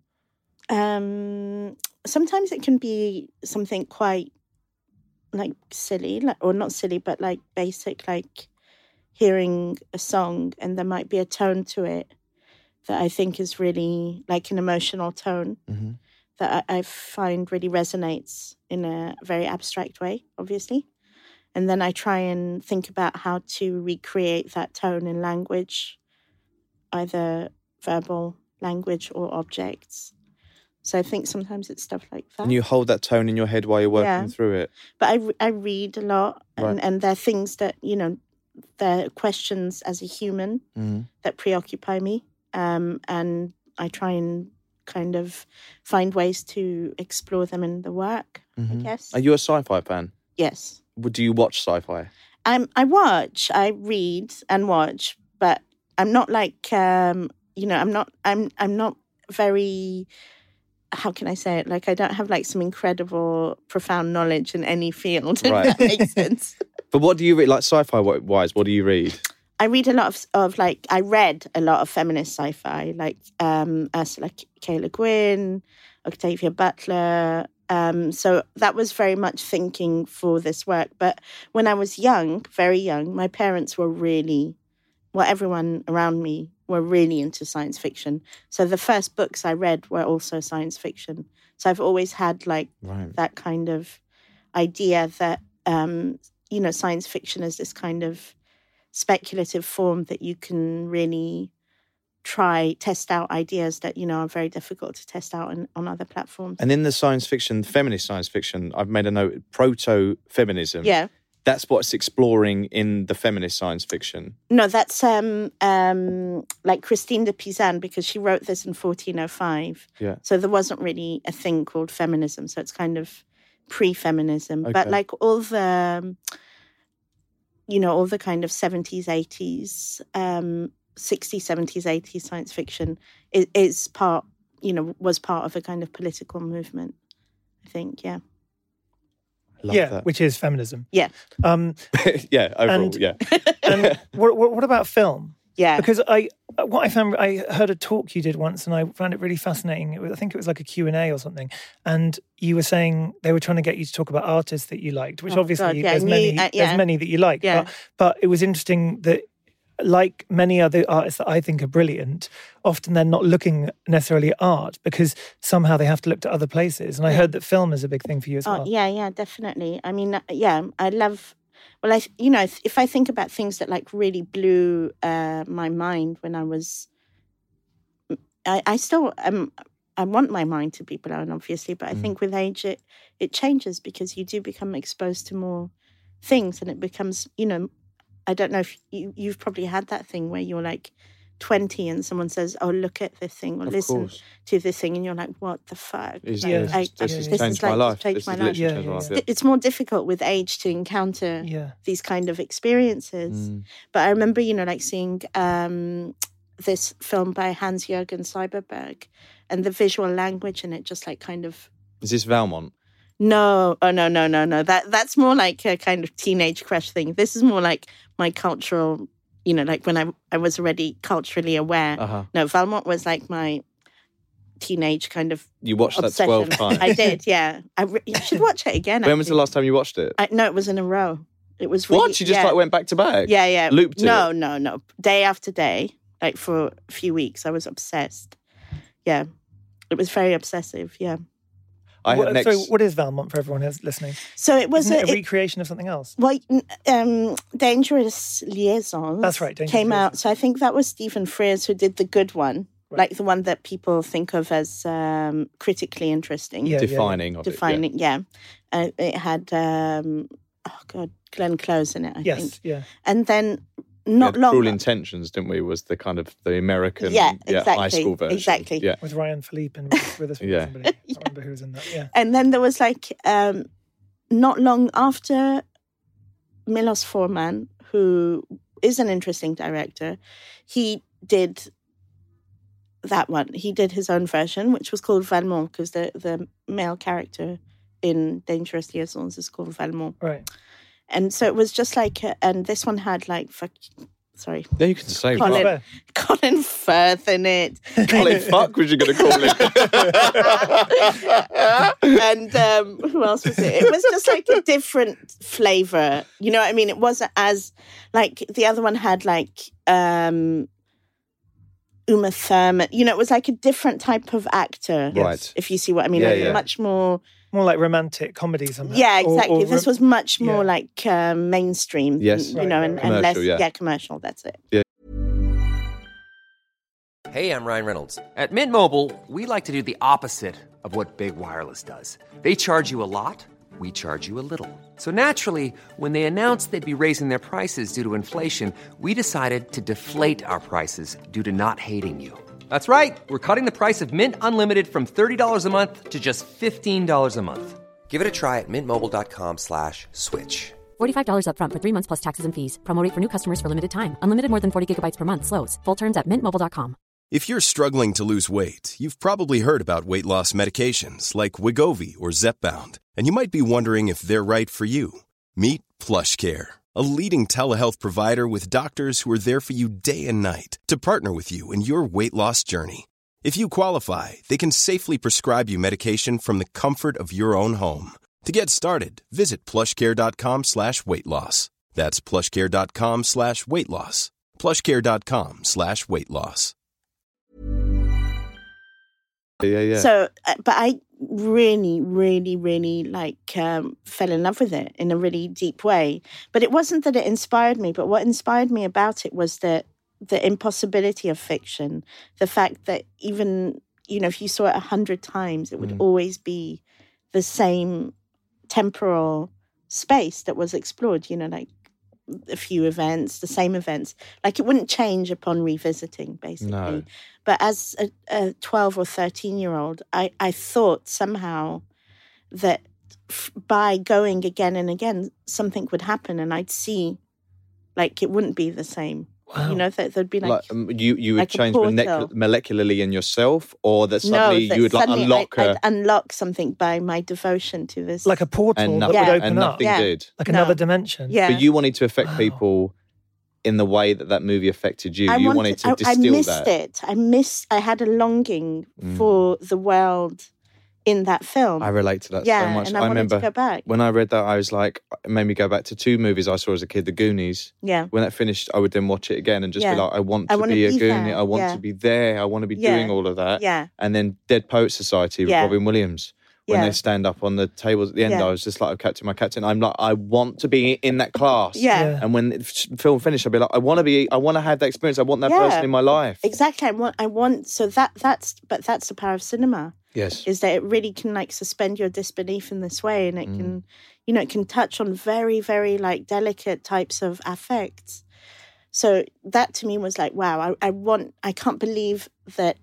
Um, sometimes it can be something quite like silly, like, or not silly, but like basic, like hearing a song and there might be a tone to it that I think is really like an emotional tone Mm-hmm. that I, I find really resonates in a very abstract way, obviously. And then I try and think about how to recreate that tone in language, either verbal language or objects. So I think sometimes it's stuff like that. And you hold that tone in your head while you're working Yeah. through it. But I, re- I read a lot, and, Right. and there are things that, you know, there are questions as a human Mm-hmm. that preoccupy me. Um, and I try and kind of find ways to explore them in the work, I guess. Are you a sci-fi fan? Yes. Would Do you watch sci-fi? I'm, I watch, I read and watch, but I'm not like, um, you know, I'm not, I'm, I'm not very, how can I say it? Like, I don't have like some incredible, profound knowledge in any field, if Right. that makes sense. But what do you read, like sci-fi wise, what do you read? I read a lot of, of like, I read a lot of feminist sci-fi, like um, Ursula K. Le Guin, Octavia Butler. Um, so that was very much thinking for this work. But when I was young, very young, my parents were really, well, everyone around me were really into science fiction. So the first books I read were also science fiction. So I've always had like Right. that kind of idea that, um, you know, science fiction is this kind of speculative form that you can really try, test out ideas that, you know, are very difficult to test out on, on other platforms. And in the science fiction, feminist science fiction, I've made a note, proto-feminism. Yeah. That's what's exploring in the feminist science fiction. No, that's um, um, like Christine de Pizan, because she wrote this in fourteen oh five. Yeah. So there wasn't really a thing called feminism. So it's kind of pre-feminism. But Okay. like all the, um, you know, all the kind of seventies, eighties, um, sixties, seventies, eighties science fiction is, is part, you know, was part of a kind of political movement, I think, yeah. Love yeah, that. which is feminism. Yeah, Um, yeah, overall, And- yeah. and what, what, what about film? yeah. Because I, what I found, I heard a talk you did once, and I found it really fascinating. It was, I think it was like a Q and A or something, and you were saying they were trying to get you to talk about artists that you liked, which Oh, obviously God, yeah, there's new- many, uh, yeah. there's many that you like. Yeah. But, but it was interesting that, like many other artists that I think are brilliant, often they're not looking necessarily at art because somehow they have to look to other places. And I heard that film is a big thing for you as Oh, well. yeah, yeah, definitely. I mean, uh, yeah, I love. Well, I, you know, if, if I think about things that like really blew uh, my mind when I was, I, I still um, I want my mind to be blown, obviously, but I think with age it it changes because you do become exposed to more things, and it becomes, you know, I don't know if you you've probably had that thing where you're like twenty and someone says, "Oh, look at this thing," or Of "Listen course. to this thing," and you're like, "What the fuck?" It's, Like, Yeah. it's- I- this I- has this is changed like- my life. changed This my has life. literally Yeah, changed my yeah, life. yeah. Yeah. It's more difficult with age to encounter Yeah. these kind of experiences. Mm. But I remember, you know, like seeing um, this film by Hans-Jürgen Seiberberg, and the visual language in it just like kind of. Is this Valmont? No, oh no, no, no, no. That that's more like a kind of teenage crush thing. This is more like my cultural, you know, like when I I was already culturally aware. Uh-huh. No, Valmont was like my teenage kind of. You watched obsession. that twelve times. I did, yeah. I re- you should watch it again. When was actually. the last time you watched it? I, no, it was in a row. It was really, What? You just yeah. like went back to back? Yeah, yeah. Looped no, it? No, no, no. Day after day, like for a few weeks, I was obsessed. Yeah, it was very obsessive. Yeah. I had What, next. So, what is Valmont for everyone who's listening? So it was Isn't it a it- recreation of something else? Well, um, Dangerous Liaisons. That's right, Dangerous came out. Liaisons. So I think that was Stephen Frears who did the good one, Right. like the one that people think of as um, critically interesting. Yeah, yeah. defining of Defining, yeah. Uh, it had, um, oh God, Glenn Close in it, I Yes, think. yeah. And then it. Yeah. not We had long. Cruel Intentions, didn't we? Was the kind of the American Yeah, high exactly, school version. exactly. Yeah. With Ryan Philippe and Reese Witherspoon. Yeah. Somebody. I can't remember who was in that. Yeah. And then there was like, um, not long after Milos Forman, who is an interesting director, he did that one. He did his own version, which was called Valmont, because the, the male character in Dangerous Liaisons is called Valmont. Right. And so it was just like, uh, and this one had like, fuck, sorry, Yeah, you can say Colin, fuck. Colin Firth in it. Colin fuck was you going to call it? And um, who else was it? It was just like a different flavour. You know what I mean? It wasn't as, like, the other one had like um, Uma Thurman. You know, it was like a different type of actor. Right. If you see what I mean. Yeah, like yeah. much more... More like romantic comedy somehow. Yeah, Or- exactly. or This rom- was much more yeah. like uh, mainstream. Yes. You Right, know, right, and, right. and less... Commercial, yeah. commercial, that's it. Hey, I'm Ryan Reynolds. At Mint Mobile, we like to do the opposite of what Big Wireless does. They charge you a lot, we charge you a little. So naturally, when they announced they'd be raising their prices due to inflation, we decided to deflate our prices due to not hating you. That's right. We're cutting the price of Mint Unlimited from thirty dollars a month to just fifteen dollars a month. Give it a try at mintmobile.com slash switch. forty-five dollars upfront for three months plus taxes and fees. Promo rate for new customers for limited time. Unlimited more than forty gigabytes per month. Slows full terms at mint mobile dot com. If you're struggling to lose weight, you've probably heard about weight loss medications like Wegovy or Zepbound, and you might be wondering if they're right for you. Meet PlushCare, a leading telehealth provider with doctors who are there for you day and night to partner with you in your weight loss journey. If you qualify, they can safely prescribe you medication from the comfort of your own home. To get started, visit plushcare.com slash weight loss. That's plushcare.com slash weight loss. plushcare.com slash weight loss. Yeah, yeah. So, uh, but I really, really, really like um, fell in love with it in a really deep way. But it wasn't that it inspired me, but what inspired me about it was that the impossibility of fiction, the fact that even, you know, if you saw it a hundred times, it would Mm. always be the same temporal space that was explored, you know, like a few events, the same events. Like it wouldn't change upon revisiting, basically. No. But as a, a twelve or thirteen-year-old, I, I thought somehow that f- by going again and again, something would happen and I'd see, like, it wouldn't be the same. Wow. You know, that there'd be like... Like, um, you you would like a change molec- portal. molecularly in yourself, or that suddenly no, that you would like suddenly unlock I'd, a I'd unlock something by my devotion to this. Like a portal and that nothing, would Yeah. open and up. nothing Yeah. did. Like No. another dimension. yeah. But you wanted to affect Wow. people in the way that that movie affected you. I you wanted, wanted to I, I distill missed that. it. I missed, I had a longing Mm. for the world in that film. I relate to that yeah, so much. and I, I wanted remember to go back. when I read that, I was like, it made me go back to two movies I saw as a kid, The Goonies. Yeah. When that finished, I would then watch it again and just be Yeah. like, I want I to wanna be a be Goonie. there. I want Yeah. to be there. I want to be Yeah. doing all of that. Yeah. And then Dead Poet Society with Yeah. Robin Williams. When Yeah. they stand up on the tables at the end, Yeah. I was just like, oh, Captain, my Captain. I'm like, I want to be in that class. Yeah. Yeah. And when the f- film finished, I'd be like, I want to be, I want to have that experience. I want that Yeah. person in my life. Exactly. I want, I want, so that, that's, but that's the power of cinema. Yes. Is that it really can like suspend your disbelief in this way, and it Mm. can, you know, it can touch on very, very like delicate types of affects. So that to me was like, wow, I, I want, I can't believe that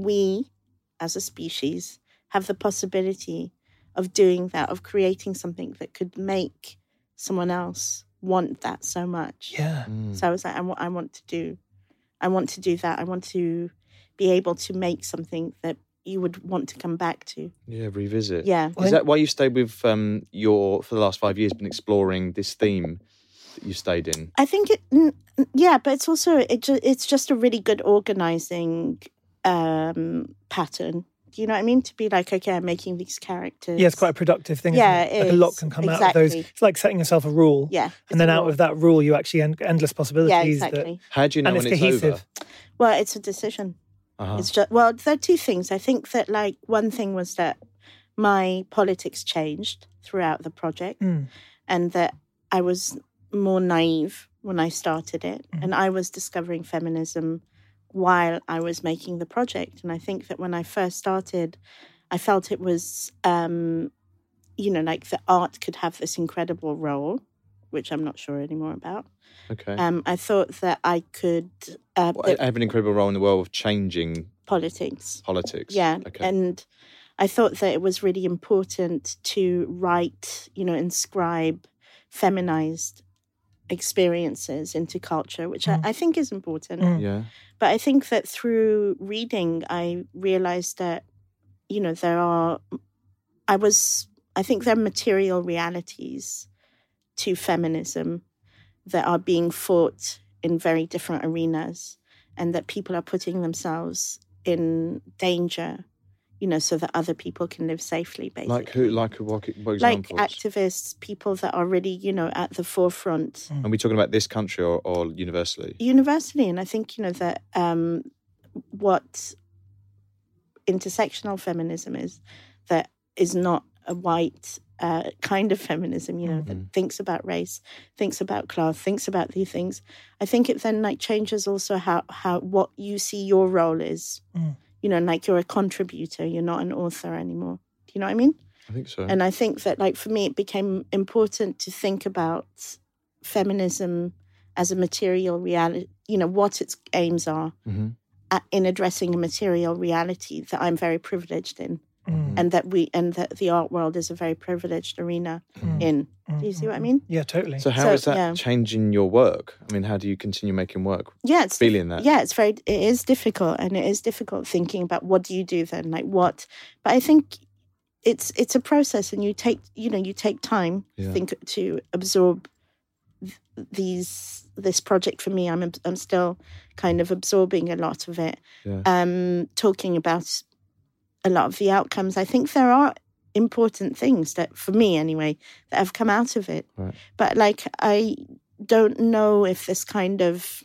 we as a species have the possibility of doing that, of creating something that could make someone else want that so much. Yeah. Mm. So I was like, I want, I want to do, I want to do that. I want to be able to make something that you would want to come back to. Yeah, revisit. Yeah. Is that why you stayed with um, your, for the last five years, been exploring this theme that you stayed in? I think it, n- yeah, but it's also, it ju- it's just a really good organising um, pattern. Do you know what I mean? To be like, okay, I'm making these characters. Yeah, it's quite a productive thing. Yeah, isn't it? it Like a lot is. can come out Exactly. of those. It's like setting yourself a rule. Yeah. And then it's out all- of that rule, you actually end endless possibilities. Yeah, exactly. That, How do you know and when it's it's cohesive. over? Well, it's a decision. Uh-huh. It's just, well, there are two things. I think that, like, one thing was that my politics changed throughout the project, Mm. and that I was more naive when I started it, Mm. and I was discovering feminism while I was making the project. And I think that when I first started, I felt it was, um, you know, like the art could have this incredible role, which I'm not sure anymore about. Okay. Um, I thought that I could uh, Well, that I have an incredible role in the world of changing politics. politics. Yeah, Okay. and I thought that it was really important to write, you know, inscribe feminized experiences into culture, which Mm. I, I think is important. Mm. yeah. But I think that through reading, I realized that, you know, there are, I was, I think there are material realities to feminism that are being fought in very different arenas, and that people are putting themselves in danger, you know, so that other people can live safely, basically. Like who? Like what, what Like examples? activists, people that are really, you know, at the forefront. Are we talking about this country or, or universally? Universally, and I think, you know, that um, what intersectional feminism is, that is not a white uh, kind of feminism, you know, Mm-hmm. that thinks about race, thinks about class, thinks about these things. I think it then like changes also how, how what you see your role is. Mm. You know, like you're a contributor, you're not an author anymore. Do you know what I mean? I think so. And I think that, like, for me, it became important to think about feminism as a material reality, you know, what its aims are mm-hmm. at, in addressing a material reality that I'm very privileged in. Mm. And that we and that the art world is a very privileged arena Mm. in. Do you see what I mean? Yeah, totally. So how So, is that yeah. changing your work? I mean, how do you continue making work? Yeah, it's Feeling that. Yeah, it's very. It is difficult, and it is difficult thinking about what do you do then, like what. But I think it's it's a process, and you take you know you take time Yeah. think to absorb th- these this project. For me, I'm ab- I'm still kind of absorbing a lot of it. Yeah. Um, talking about a lot of the outcomes. I think there are important things that, for me anyway, that have come out of it. Right. But like, I don't know if this kind of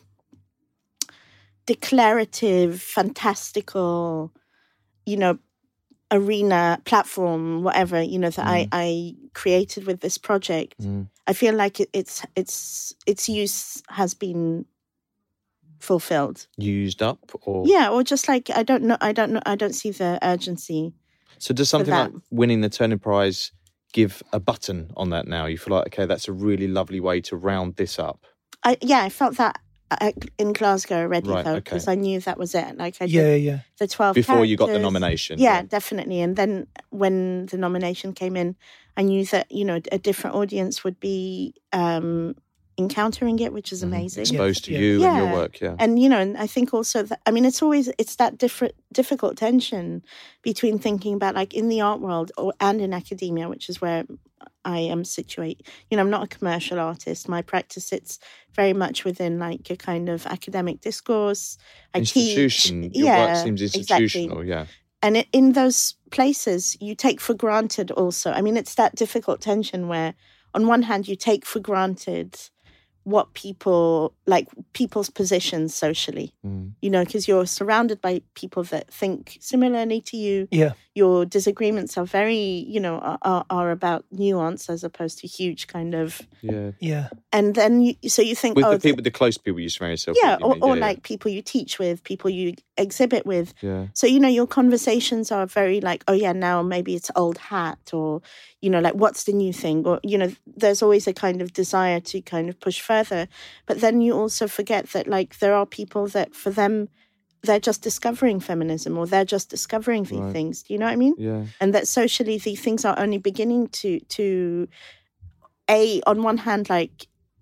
declarative, fantastical, you know, arena, platform, whatever, you know, that I, I created with this project, Mm. I feel like it, it's it's its use has been fulfilled. Used up or Yeah, or just like I don't know, I don't know, I don't see the urgency. So does something that. like winning the Turning Prize give a button on that now? You feel like, okay, that's a really lovely way to round this up. I yeah, I felt that uh, in Glasgow already Right, though, okay. because I knew that was it. Like I yeah, did yeah. the twelve Before you got the characters. nomination. Yeah, definitely. And then when the nomination came in, I knew that, you know, a different audience would be um, encountering it, which is amazing. Exposed to Yeah. you and Yeah. your work, yeah. And, you know, and I think also that, I mean, it's always, it's that different, difficult tension between thinking about like in the art world or and in academia, which is where I am situated. You know, I'm not a commercial artist. My practice sits very much within like a kind of academic discourse. I Institution. teach. Your yeah, work seems institutional, exactly. yeah. And it, in those places, you take for granted also. I mean, it's that difficult tension where on one hand, you take for granted what people, like people's positions socially, Mm. you know, because you're surrounded by people that think similarly to you. Yeah. Your disagreements are very, you know, are, are, are about nuance as opposed to huge kind of, Yeah. Yeah. and then you, so you think, With oh, the the- people, the close people you surround yourself yeah, with. you or, mean, or yeah, like people you teach with, people you exhibit with. Yeah. So, you know, your conversations are very like, oh, yeah, now maybe it's old hat or, you know, like what's the new thing? Or, you know, there's always a kind of desire to kind of push further. But then you also forget that like there are people that for them, they're just discovering feminism or they're just discovering these Right. things. Do you know what I mean? Yeah. And that socially these things are only beginning to, to a, on one hand, like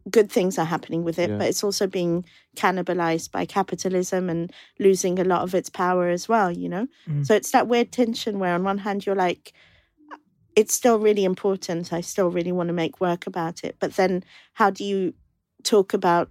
good things are happening with it, Yeah. but it's also being cannibalized by capitalism and losing a lot of its power as well, you know? Mm. So it's that weird tension where on one hand you're like, it's still really important. I still really want to make work about it. But then how do you talk about,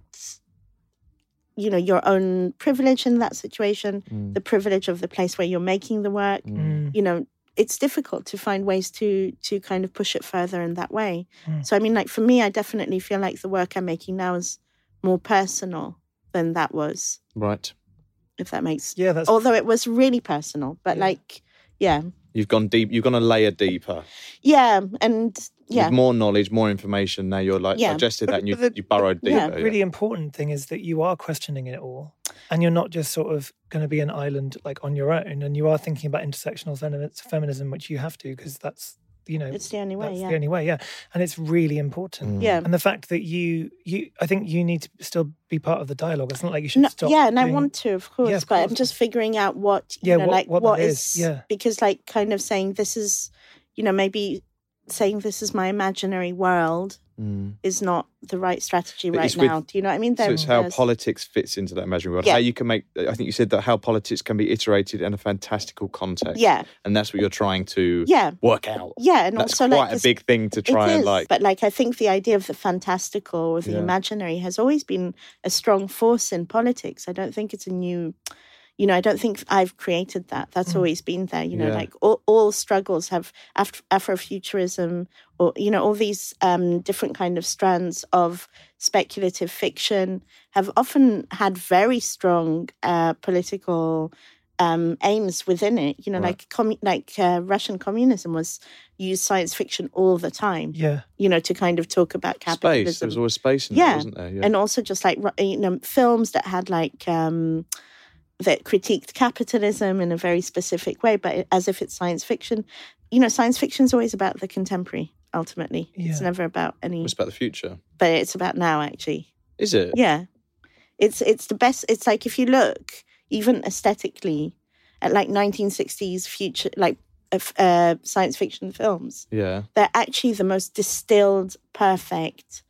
you know, your own privilege in that situation, Mm. the privilege of the place where you're making the work? Mm. You know, it's difficult to find ways to to kind of push it further in that way. Mm. So, I mean, like for me, I definitely feel like the work I'm making now is more personal than that was, Right. if that makes Yeah, that's Although it was really personal, but Yeah. like, yeah. You've gone deep. You've gone a layer deeper. Yeah, and yeah. With more knowledge, more information. Now you're like Yeah. digested that and you, But the- you burrowed the deeper. yeah, really important thing is that you are questioning it all, and you're not just sort of going to be an island like on your own, and you are thinking about intersectional femi- feminism, which you have to, because that's, you know, It's the only way, that's yeah. the only way, yeah. And it's really important. Yeah. And the fact that you, you, I think you need to still be part of the dialogue. It's not like you should No, stop. yeah, and I doing- want to, of course, Yeah, of but I'm course. just figuring out what, you Yeah, know, what- like what what that is, is, yeah. because like kind of saying this is, you know, maybe saying this is my imaginary world Mm. is not the right strategy But right it's with- now. Do you know what I mean? So There- it's how there's- politics fits into that imaginary world. Yeah. How you can make, I think you said that how politics can be iterated in a fantastical context. Yeah, And that's what you're trying to yeah, work out. yeah, and That's also quite like a this- big thing to try it and is, like. but like I think the idea of the fantastical or the Yeah. imaginary has always been a strong force in politics. I don't think it's a new, you know, I don't think I've created that. That's always been there. You know, Yeah. like all, all struggles have Af- Afrofuturism or, you know, all these um, different kind of strands of speculative fiction have often had very strong uh, political um, aims within it. You know, Right. like commu- like uh, Russian communism was used science fiction all the time. Yeah. You know, to kind of talk about Space. capitalism. There was always space in Yeah. there, wasn't there? Yeah. And also just like, ru- you know, films that had like, um, that critiqued capitalism in a very specific way, but as if it's science fiction. You know, science fiction is always about the contemporary, ultimately. It's Yeah. never about any, It's about the future. but it's about now, actually. Is it? Yeah. It's it's the best. It's like if you look, even aesthetically, at like nineteen sixties future, like uh, f- uh, science fiction films, Yeah. they're actually the most distilled, perfect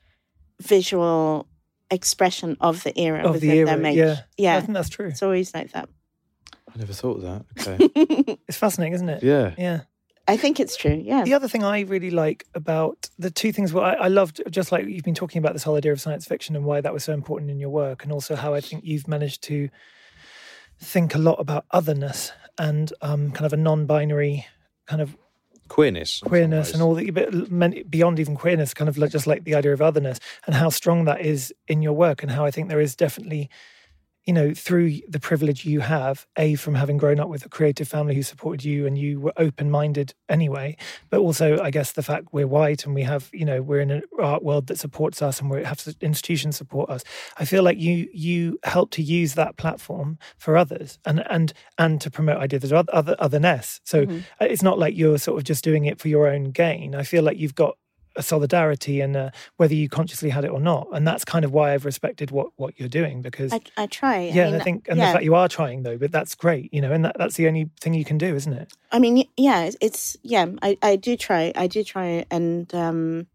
visual expression of the era Of within the their era. make. Yeah. Yeah. I think that's true. It's always like that. I never thought of that. Okay. It's fascinating, isn't it? Yeah. Yeah. I think it's true. Yeah. The other thing I really like about the two things, well, I, I loved, just like you've been talking about this whole idea of science fiction and why that was so important in your work, and also how I think you've managed to think a lot about otherness and um, kind of a non-binary kind of Queerness. in some queerness ways. and all the but many- beyond even queerness, kind of like just like the idea of otherness, and how strong that is in your work, and how I think there is definitely, you know, through the privilege you have, A, from having grown up with a creative family who supported you and you were open-minded anyway, but also, I guess, the fact we're white and we have, you know, we're in an art world that supports us and we have institutions support us. I feel like you you help to use that platform for others and and and to promote ideas of other, other otherness. So it's not like you're sort of just doing it for your own gain. I feel like you've got a solidarity and uh, whether you consciously had it or not, and that's kind of why I've respected what what you're doing, because I, I try. yeah, I mean, and I think, and yeah. the fact you are trying though, but that's great, you know, and that, that's the only thing you can do, isn't it? I mean, y- yeah, it's, it's yeah, I, I do try. I do try. And, um,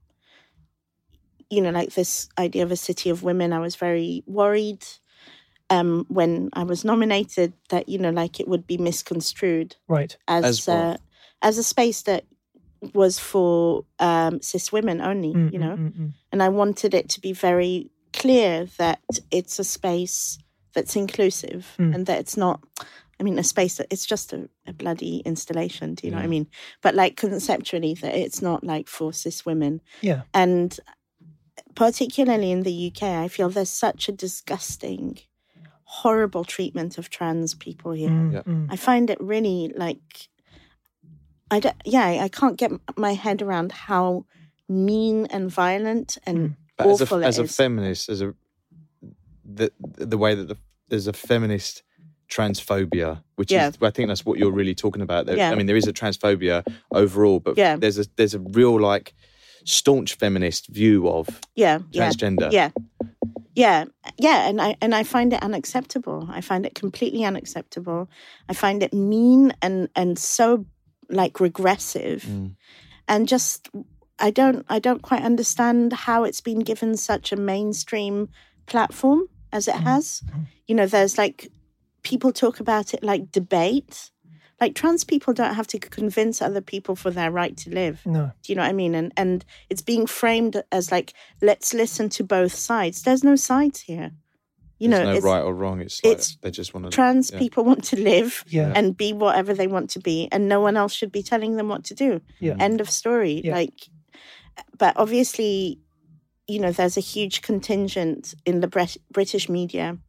you know, like this idea of a city of women, I was very worried um, when I was nominated that, you know, like it would be misconstrued Right. as As what? uh, as a space that was for um, cis women only, Mm, you mm, know. mm, mm. And I wanted it to be very clear that it's a space that's inclusive Mm. and that it's not, I mean, a space that it's just a, a bloody installation, do you know what I Yeah. mean? But like conceptually, that it's not like for cis women. Yeah. And particularly in the U K, I feel there's such a disgusting, horrible treatment of trans people here. Mm, Yeah. mm. I find it really like, I don't, yeah, I can't get my head around how mean and violent and But as awful a, as it a is. feminist, as a the the way that the, there's a feminist transphobia, which Yeah. is I think that's what you're really talking about. There, Yeah. I mean, there is a transphobia overall, but Yeah. there's a there's a real like staunch feminist view of yeah, yeah, transgender. yeah, yeah, yeah, and I and I find it unacceptable. I find it completely unacceptable. I find it mean and and so like regressive, Mm. and just I don't I don't quite understand how it's been given such a mainstream platform as it has. You know, there's like people talk about it like debate. Like trans people don't have to convince other people for their right to live. No. Do you know what I mean? And and it's being framed as like, let's listen to both sides. There's no sides here. You There's know, no it's, right or wrong. It's like it's they just want to. trans yeah. people want to live Yeah. and be whatever they want to be, and no one else should be telling them what to do. Yeah. End of story. Yeah. Like, but obviously, you know, there's a huge contingent in the Brit- British media,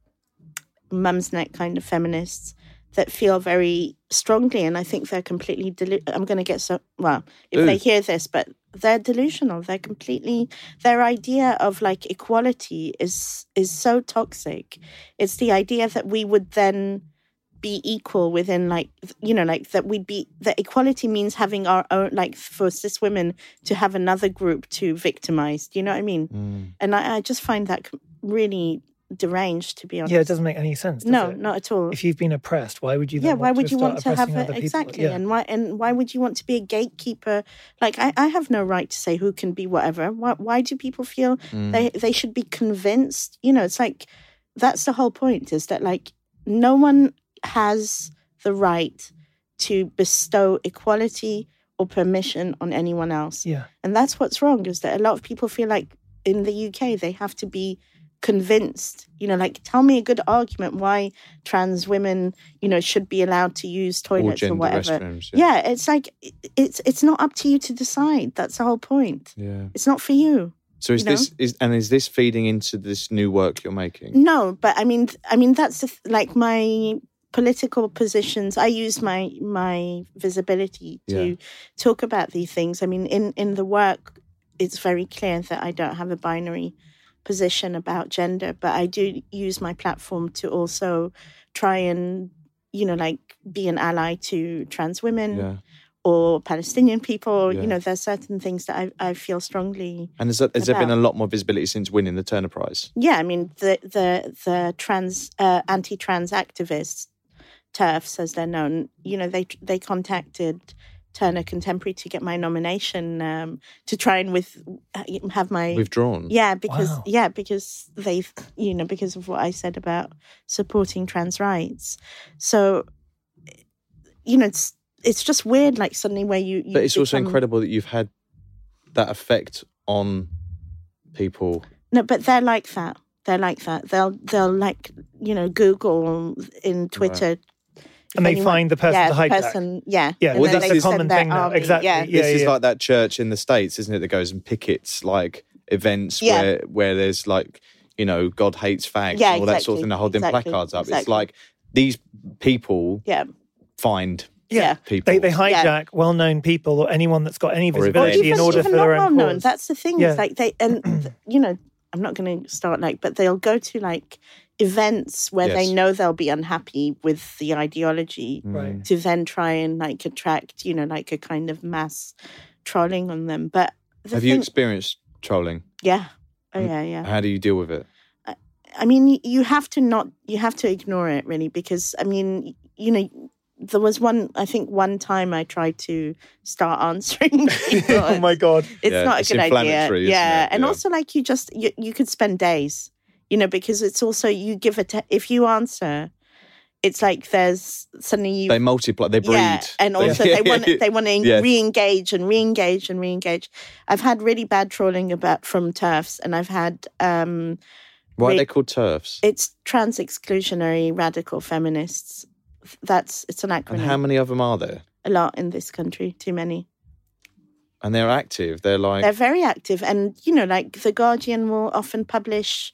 Mumsnet kind of feminists, that feel very strongly, and I think they're completely delu- I'm going to get so well if Ooh. they hear this, but they're delusional. They're completely their idea of like equality is is so toxic. It's the idea that we would then be equal within like you know like that we'd be that equality means having our own, like for cis women to have another group to victimize. Do you know what I mean? Mm. And I, I just find that really deranged, to be honest. Yeah, it doesn't make any sense. Does No, it? not at all. If you've been oppressed, why would you? Yeah, Then why want would to you start want to have oppressing a, other people? exactly? Yeah. And why and why would you want to be a gatekeeper? Like I, I have no right to say who can be whatever. Why, why do people feel Mm. they they should be convinced? You know, it's like that's the whole point. Is that like no one has the right to bestow equality or permission on anyone else. Yeah. And that's what's wrong. Is that a lot of people feel like in the U K they have to be convinced, you know, like tell me a good argument why trans women, you know, should be allowed to use All toilets or gender whatever. restrooms. Yeah. it's like it's it's not up to you to decide. That's the whole point. Yeah. It's not for you. So is you know? this is and is this feeding into this new work you're making? No, but I mean, I mean that's the th- like my political positions. I use my my visibility to Yeah. talk about these things. I mean, in in the work, it's very clear that I don't have a binary position about gender, but I do use my platform to also try and, you know, like be an ally to trans women Yeah. or Palestinian people. Yeah. You know, there's certain things that I, I feel strongly. And has, that, has there been a about. lot more visibility since winning the Turner Prize? Yeah, I mean, the the the trans uh, anti-trans activists, TERFs as they're known, you know, they they contacted Turner Contemporary to get my nomination, um, to try and with have my Withdrawn? yeah because Wow. yeah because they you know because of what I said about supporting trans rights. So you know it's it's just weird, like suddenly where you, you But it's also become- incredible that you've had that effect on people. No, but they're like that. They're like that. They'll they'll like you know Google in Twitter. And they anyone- find the person yeah, to the hijack. person, yeah. Yeah, And well, then that's they a send common their thing now. army, Exactly. Yeah. Yeah, this is yeah. like that church in the States, isn't it, that goes and pickets like events Yeah. where where there's like, you know, God hates fags Yeah, and all that sort of exactly, thing. They're holding exactly, placards up. It's exactly. like these people Yeah. find Yeah. people. They they hijack well-known people or anyone that's got any Or visibility events. in order even for not their own well known. cause. That's the thing. Yeah. It's like they and th- you know I'm not going to start like, but they'll go to like events where they Yes. know they'll be unhappy with the ideology, Right. to then try and like attract you know like a kind of mass trolling on them. But the Have thing, you experienced trolling? yeah, oh yeah, yeah. How do you deal with it? I mean, y- you have to not, you have to ignore it really, because I mean, y- you know, there was one, I think one time I tried to start answering people. Oh my God. It's Yeah, not a it's good idea. inflammatory, isn't Yeah. it? And Yeah. also like you just, you, you could spend days, you know, because it's also, you give a, te- if you answer, it's like there's suddenly you, They multiply, they breed. yeah, and also they want they want to Yes. re-engage and re-engage and re-engage. I've had really bad trolling about from TERFs, and I've had um, Why are re- they called TERFs? it's trans exclusionary radical feminists. That's it's an acronym. And how many of them are there? A lot in this country, too many. And they're active. They're like, They're very active, and you know, like the Guardian will often publish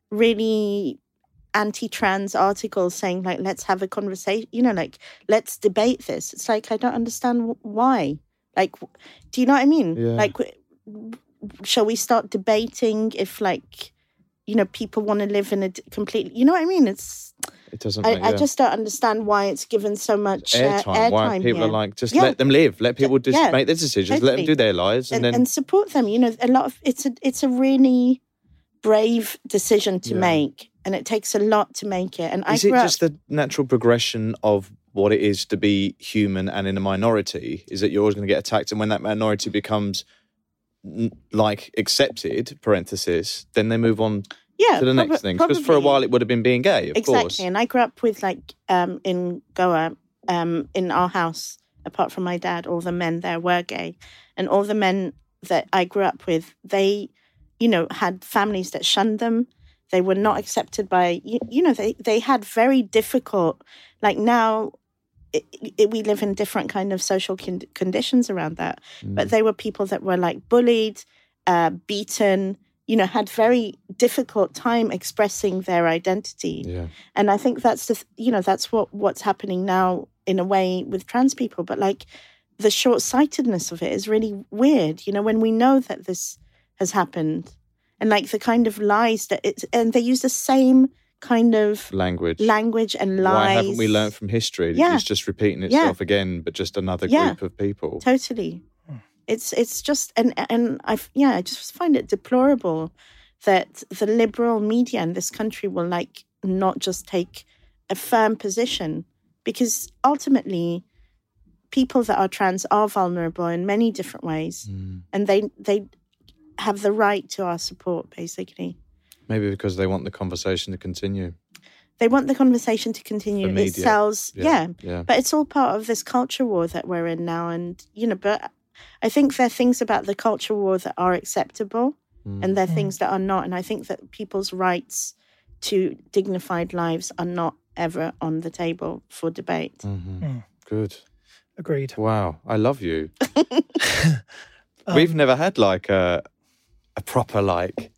really anti-trans articles saying like, let's have a conversation, you know, like let's debate this. It's like, I don't understand w- why. Like, w- do you know what I mean? Yeah. Like, w- w- shall we start debating if like, you know, people want to live in a d- completely, you know what I mean? It's, it doesn't I, make, I yeah. just don't understand why it's given so much uh, airtime. airtime. Why people here. are like, just Yeah. let them live. Let people just Yeah, make their decisions. Let them totally. do their lives. And, and, then, and support them. You know, a lot of it's a it's a really brave decision to Yeah. make, and it takes a lot to make it. And I is it grew just up, the natural progression of what it is to be human and in a minority? Is that you're always going to get attacked? And when that minority becomes n- like accepted, parenthesis, then they move on Yeah, to the prob- next thing. Because for a probably. while it would have been being gay, of exactly. course. And I grew up with like um, in Goa, um, in our house, apart from my dad, all the men there were gay, and all the men that I grew up with, they, you know, had families that shunned them. They were not accepted by, you, you know, they, they had very difficult, like now it, it, we live in different kind of social con- conditions around that. Mm. But they were people that were like bullied, uh, beaten, you know, had very difficult time expressing their identity. Yeah. And I think that's the, you know, that's what, what's happening now in a way with trans people. But like the short-sightedness of it is really weird, you know, when we know that this has happened. And like the kind of lies that it's, and they use the same kind of language, language and lies. Why haven't we learned from history? Yeah. It's just repeating itself yeah. again, but just another yeah. group of people. Totally. It's it's just and and I yeah I just find it deplorable that the liberal media in this country will like not just take a firm position, because ultimately people that are trans are vulnerable in many different ways, mm. and they they. have the right to our support, basically. Maybe because they want the conversation to continue. They want the conversation to continue. It sells, yeah, yeah. yeah. But it's all part of this culture war that we're in now. And, you know, but I think there are things about the culture war that are acceptable mm. and there are mm. things that are not. And I think that people's rights to dignified lives are not ever on the table for debate. Mm-hmm. Mm. Good. Agreed. Wow. I love you. um, We've never had like a... a proper like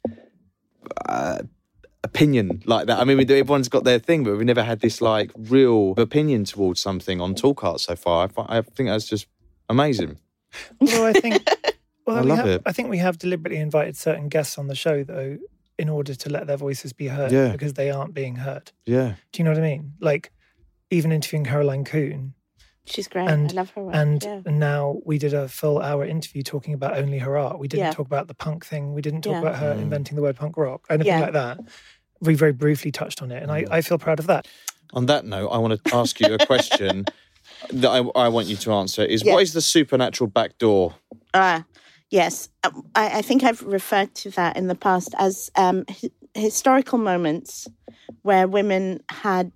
uh, opinion like that. I mean, everyone's got their thing, but we've never had this like real opinion towards something on Talk Art so far. I, I think that's just amazing. Well, I think well, I we love have, it. I think we have deliberately invited certain guests on the show though, in order to let their voices be heard, yeah. because they aren't being heard. Yeah. Do you know what I mean? Like even interviewing Caroline Coon. She's great. And, I love her work. And yeah. now we did a full hour interview talking about only her art. We didn't yeah. talk about the punk thing. We didn't talk yeah. about her mm. inventing the word punk rock, anything yeah. like that. We very briefly touched on it, and I, I feel proud of that. On that note, I want to ask you a question that I, I want you to answer is, yeah. what is the supernatural back door? Ah, uh, yes. I, I think I've referred to that in the past as um, hi- historical moments where women had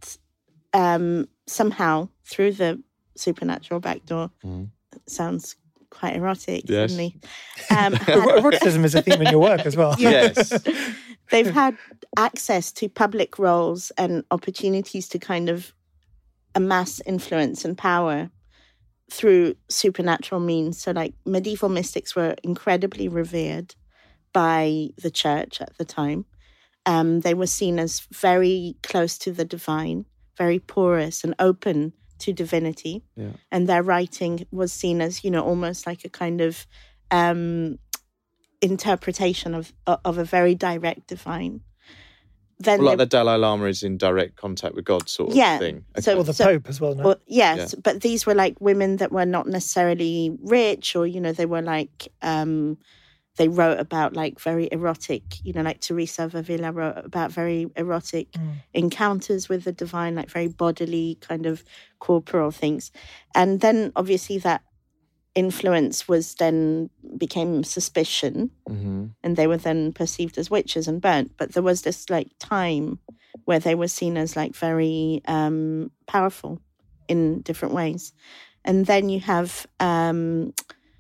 um, somehow, through the supernatural backdoor, mm. sounds quite erotic, yes. suddenly. Um, Eroticism is a theme in your work as well. Yes. They've had access to public roles and opportunities to kind of amass influence and power through supernatural means. So like medieval mystics were incredibly revered by the church at the time. Um, they were seen as very close to the divine, very porous and open to divinity. Yeah. And their writing was seen as, you know, almost like a kind of um, interpretation of of a very direct divine. Then well, like they, the Dalai Lama is in direct contact with God sort of yeah, thing. Okay. So, or the so, Pope as well, no? Well, yes, yeah. but these were like women that were not necessarily rich, or, you know, they were like... Um, They wrote about like very erotic, you know, like Teresa of Avila wrote about very erotic mm. encounters with the divine, like very bodily kind of corporal things. And then obviously that influence was then became suspicion mm-hmm. and they were then perceived as witches and burnt. But there was this like time where they were seen as like very um, powerful in different ways. And then you have... Um,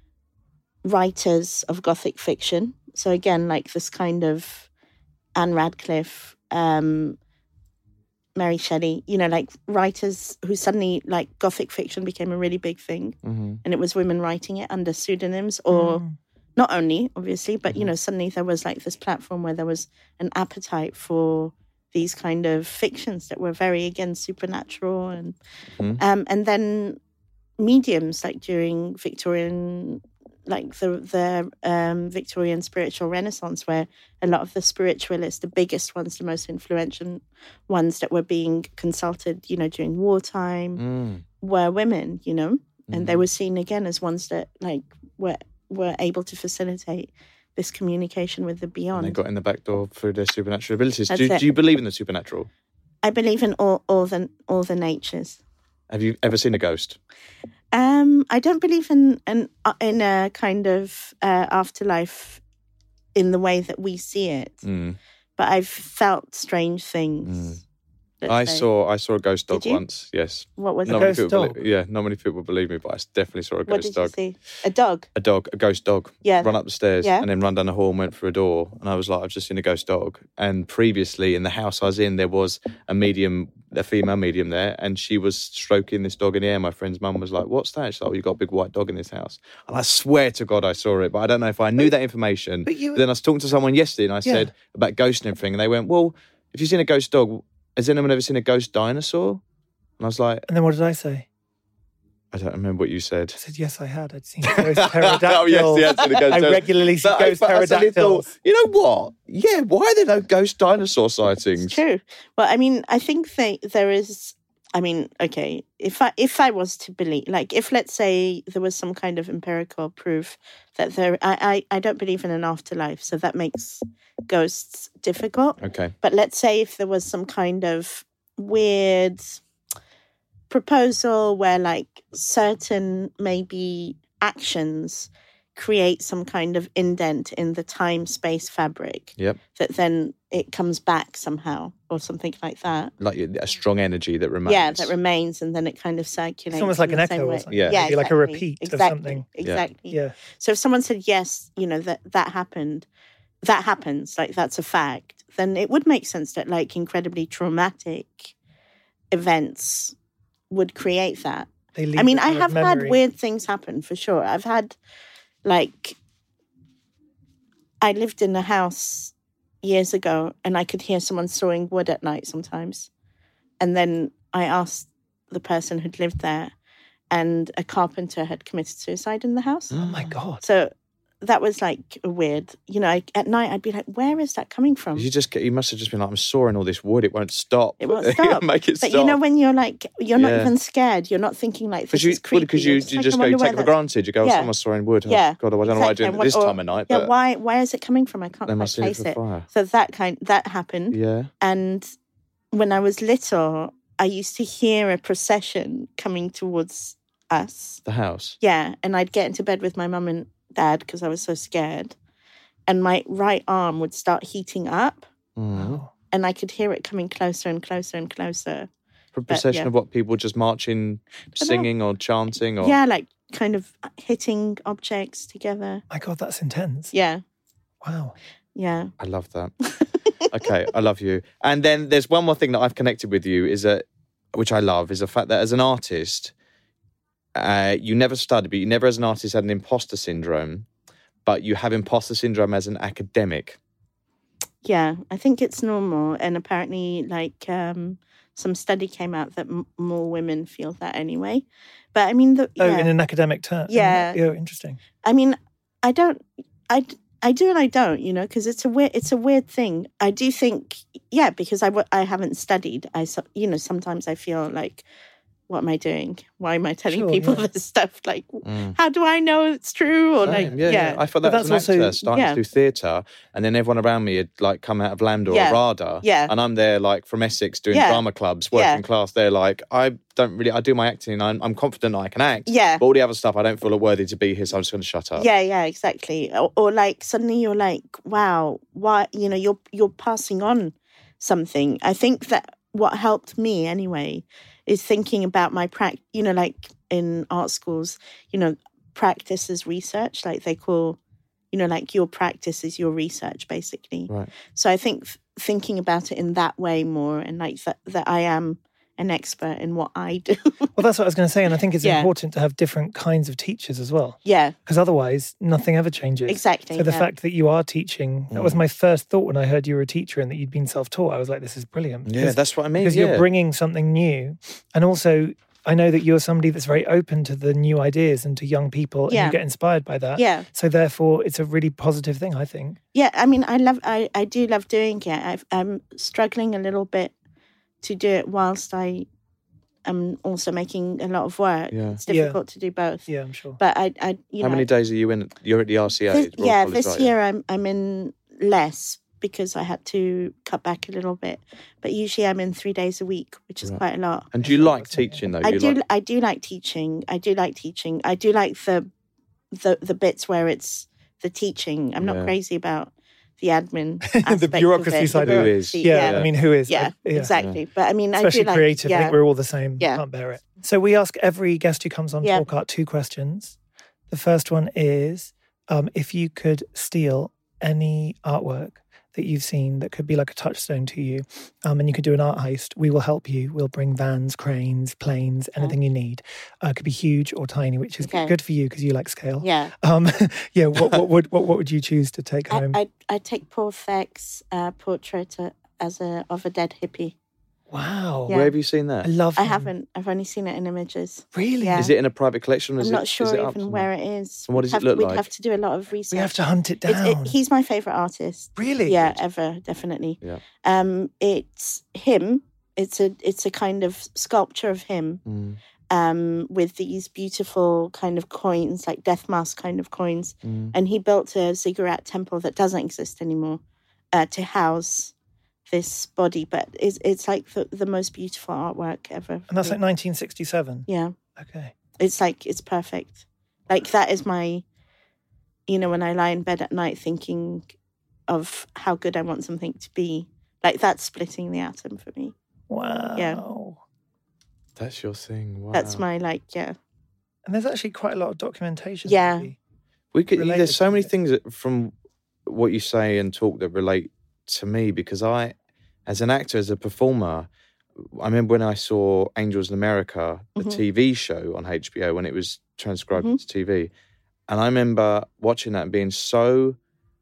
writers of Gothic fiction. So again, like this kind of Anne Radcliffe, um, Mary Shelley, you know, like writers who suddenly, like Gothic fiction became a really big thing. Mm-hmm. And it was women writing it under pseudonyms or mm. not only, obviously, but, mm-hmm. you know, suddenly there was like this platform where there was an appetite for these kind of fictions that were very, again, supernatural. And, mm-hmm. um, and then mediums, like during Victorian... like the the um, Victorian spiritual renaissance, where a lot of the spiritualists, the biggest ones, the most influential ones that were being consulted, you know, during wartime, mm. were women, you know, and mm. they were seen again as ones that like were were able to facilitate this communication with the beyond. And they got in the back door through their supernatural abilities. That's Do, it. do you believe in the supernatural? I believe in all all the all the natures. Have you ever seen a ghost? Um, I don't believe in an uh, in a kind of uh, afterlife in the way that we see it, Mm. but I've felt strange things. Mm. let's I say. saw I saw a ghost dog Did you? once. Yes. What was A Not it? many ghost people dog? Believe, yeah, not many people believe me, but I definitely saw a What ghost did dog. you see? A dog. A dog, a ghost dog. Yeah. Run up the stairs Yeah. and then run down the hall and went through a door. And I was like, I've just seen a ghost dog. And previously in the house I was in, there was a medium, a female medium there, and she was stroking this dog in the air. My friend's mum was like, what's that? She's like, oh, you've got a big white dog in this house. And I swear to God I saw it, but I don't know if I knew that information. but you- But then I was talking to someone yesterday and I Yeah. said about ghosts and everything. And they went, well, if you've seen a ghost dog, has anyone ever seen a ghost dinosaur? And I was like, And then what did I say? I don't remember what you said. I said, yes, I had. I'd seen ghost pterodactyls. Oh, yes, yes, the ghost I dinosaur. regularly see But I- ghost but I suddenly pterodactyls. thought, you know what? Yeah, why are there no ghost dinosaur sightings? It's true. Well, I mean, I think they, there is. I mean, okay, if I if I was to believe, like, if let's say there was some kind of empirical proof that there, I I, I don't believe in an afterlife, so that makes ghosts difficult. Okay. But let's say if there was some kind of weird proposal where like certain maybe actions create some kind of indent in the time-space fabric Yep. that then it comes back somehow or something like that. Like a strong energy that remains. Yeah, that remains and then it kind of circulates. It's almost like in an the same echo or way. something. Yeah. yeah It'd be like a exactly, repeat of exactly, something. Exactly. Yeah. So if someone said, yes, you know, that that happened, that happens, like that's a fact, then it would make sense that like incredibly traumatic events would create that. They leave I mean, a I kind of have had memory. weird things happen for sure. I've had like, I lived in a house years ago and I could hear someone sawing wood at night sometimes. And then I asked the person who'd lived there and a carpenter had committed suicide in the house. Oh my God. So that was like weird. You know, I, at night I'd be like, where is that coming from? You just get, you must have just been like, I'm sawing all this wood. It won't stop. It won't stop. Make it but stop. you know, when you're like, you're not Yeah. even scared. You're not thinking like, this Because you, is creepy. because you, You're you like, just I go, you wonder take it where for that's- granted. You go, oh, Yeah. someone's sawing wood. Oh, Yeah. God, I don't know why I'm Exactly. doing it What- this or- time of night. Yeah, but why where is it coming from? I can't They quite must have it place for it. fire. So that kind that happened. Yeah. And when I was little, I used to hear a procession coming towards us. The house. Yeah, and I'd get into bed with my mum and dad because I was so scared. And my right arm would start heating up Mm. and I could hear it coming closer and closer and closer. For a procession yeah. of what people just marching, singing or chanting or. Yeah, like kind of hitting objects together. My God, that's intense. Yeah, Wow. yeah. I love that. Okay, I love you. And then there's one more thing that I've connected with you is that, which I love, is the fact that as an artist, uh, you never studied, but you never as an artist had an imposter syndrome, but you have imposter syndrome as an academic. Yeah, I think it's normal. And apparently, like, um, some study came out that m- more women feel that anyway. But I mean, the, Oh, yeah. in an academic term. Yeah. Oh, interesting. I mean, I don't, I, I do and I don't, you know, because it's a weird, it's a weird thing. I do think, yeah, because I, w- I haven't studied. I, so- you know, sometimes I feel like, what am I doing? Why am I telling Sure, people yeah. this stuff? Like, Mm. how do I know it's true? Or like, Same, yeah, yeah, yeah. I thought But that was an that's actor also- starting yeah. to do theatre, and then everyone around me had like come out of Landor Yeah, or RADA, yeah. and I'm there like from Essex doing Yeah, drama clubs, working yeah. class. They're like, I don't really, I do my acting, I'm, I'm confident I can act, Yeah. but all the other stuff I don't feel worthy to be here, so I'm just going to shut up. Yeah, yeah, exactly. Or, or like suddenly you're like, wow, why? You know, you're you're passing on something. I think that what helped me anyway is thinking about my practice. You know, like in art schools, you know, practice is research. Like they call, you know, like your practice is your research, basically. Right. So I think th- thinking about it in that way more, and like that that I am an expert in what I do. Well, that's what I was going to say. And I think it's Yeah. important to have different kinds of teachers as well. yeah, Because otherwise, nothing ever changes. exactly. So the yeah. fact that you are teaching, that was my first thought when I heard you were a teacher and that you'd been self-taught. I was like, this is brilliant. Yeah, Because- that's what I mean. because yeah. you're bringing something new. And also, I know that you're somebody that's very open to the new ideas and to young people, and Yeah. you get inspired by that. Yeah. So therefore, it's a really positive thing, I think. Yeah, I mean, I love, I, I do love doing it. I've, I'm struggling a little bit to do it whilst I am also making a lot of work. Yeah. It's difficult to do both. Yeah, I'm sure. But I, I, you How know, many days are you in? You're at the R C A. this, Royal yeah, College, this right? year I'm, I'm in less because I had to cut back a little bit. But usually I'm in three days a week, which is Right. quite a lot. And do you like teaching though? I you do. Like, I do like teaching. I do like teaching. I do like the the the bits where it's the teaching. I'm not Yeah. crazy about the admin, aspect The bureaucracy of it. side The of it. Who is. bureaucracy, Yeah, yeah, I mean, who is? yeah, I- exactly. But I mean, Especially I do like, creative. I Yeah, think we're all the same. Yeah. Can't bear it. So we ask every guest who comes on Yeah. Talk Art two questions. The first one is, um, if you could steal any artwork that you've seen that could be like a touchstone to you, um, and you could do an art heist, we will help you. We'll bring vans, cranes, planes, anything you need. Uh, it could be huge or tiny, which is Okay. good for you because you like scale. yeah. Um, yeah. What, what would what, what would you choose to take I, home? I I take Paul Thek's uh, portrait uh, as a of a dead hippie. wow. Yeah. Where have you seen I that? love. I him. haven't. I've only seen it in images. Really. Yeah. Is it in a private collection? Or is I'm it, not sure is it up even to- where it is. And what We'd does it have- look We'd like? have to do a lot of research. We have to hunt it It's- down. it- he's my favorite artist. Really? Yeah, ever, definitely. Yeah. Um, it's him. It's a it's a kind of sculpture of him. Mm, Um, with these beautiful kind of coins, like death mask kind of coins. mm. And he built a ziggurat temple that doesn't exist anymore uh, to house this body. But it's, it's like the, the most beautiful artwork ever. And that's like nineteen sixty-seven. Yeah. Okay. It's like, it's perfect. Like that is my, you know, when I lie in bed at night thinking of how good I want something to be, like that's splitting the atom for me. Wow. Yeah. That's your thing. Wow. That's my, like, yeah. And there's actually quite a lot of documentation. Yeah. really. We could. related There's so to many it. things that, from what you say and talk that relate to me because I, as an actor, as a performer, I remember when I saw Angels in America, the Mhm. T V show on H B O when it was transcribed Mhm. into T V, and I remember watching that and being so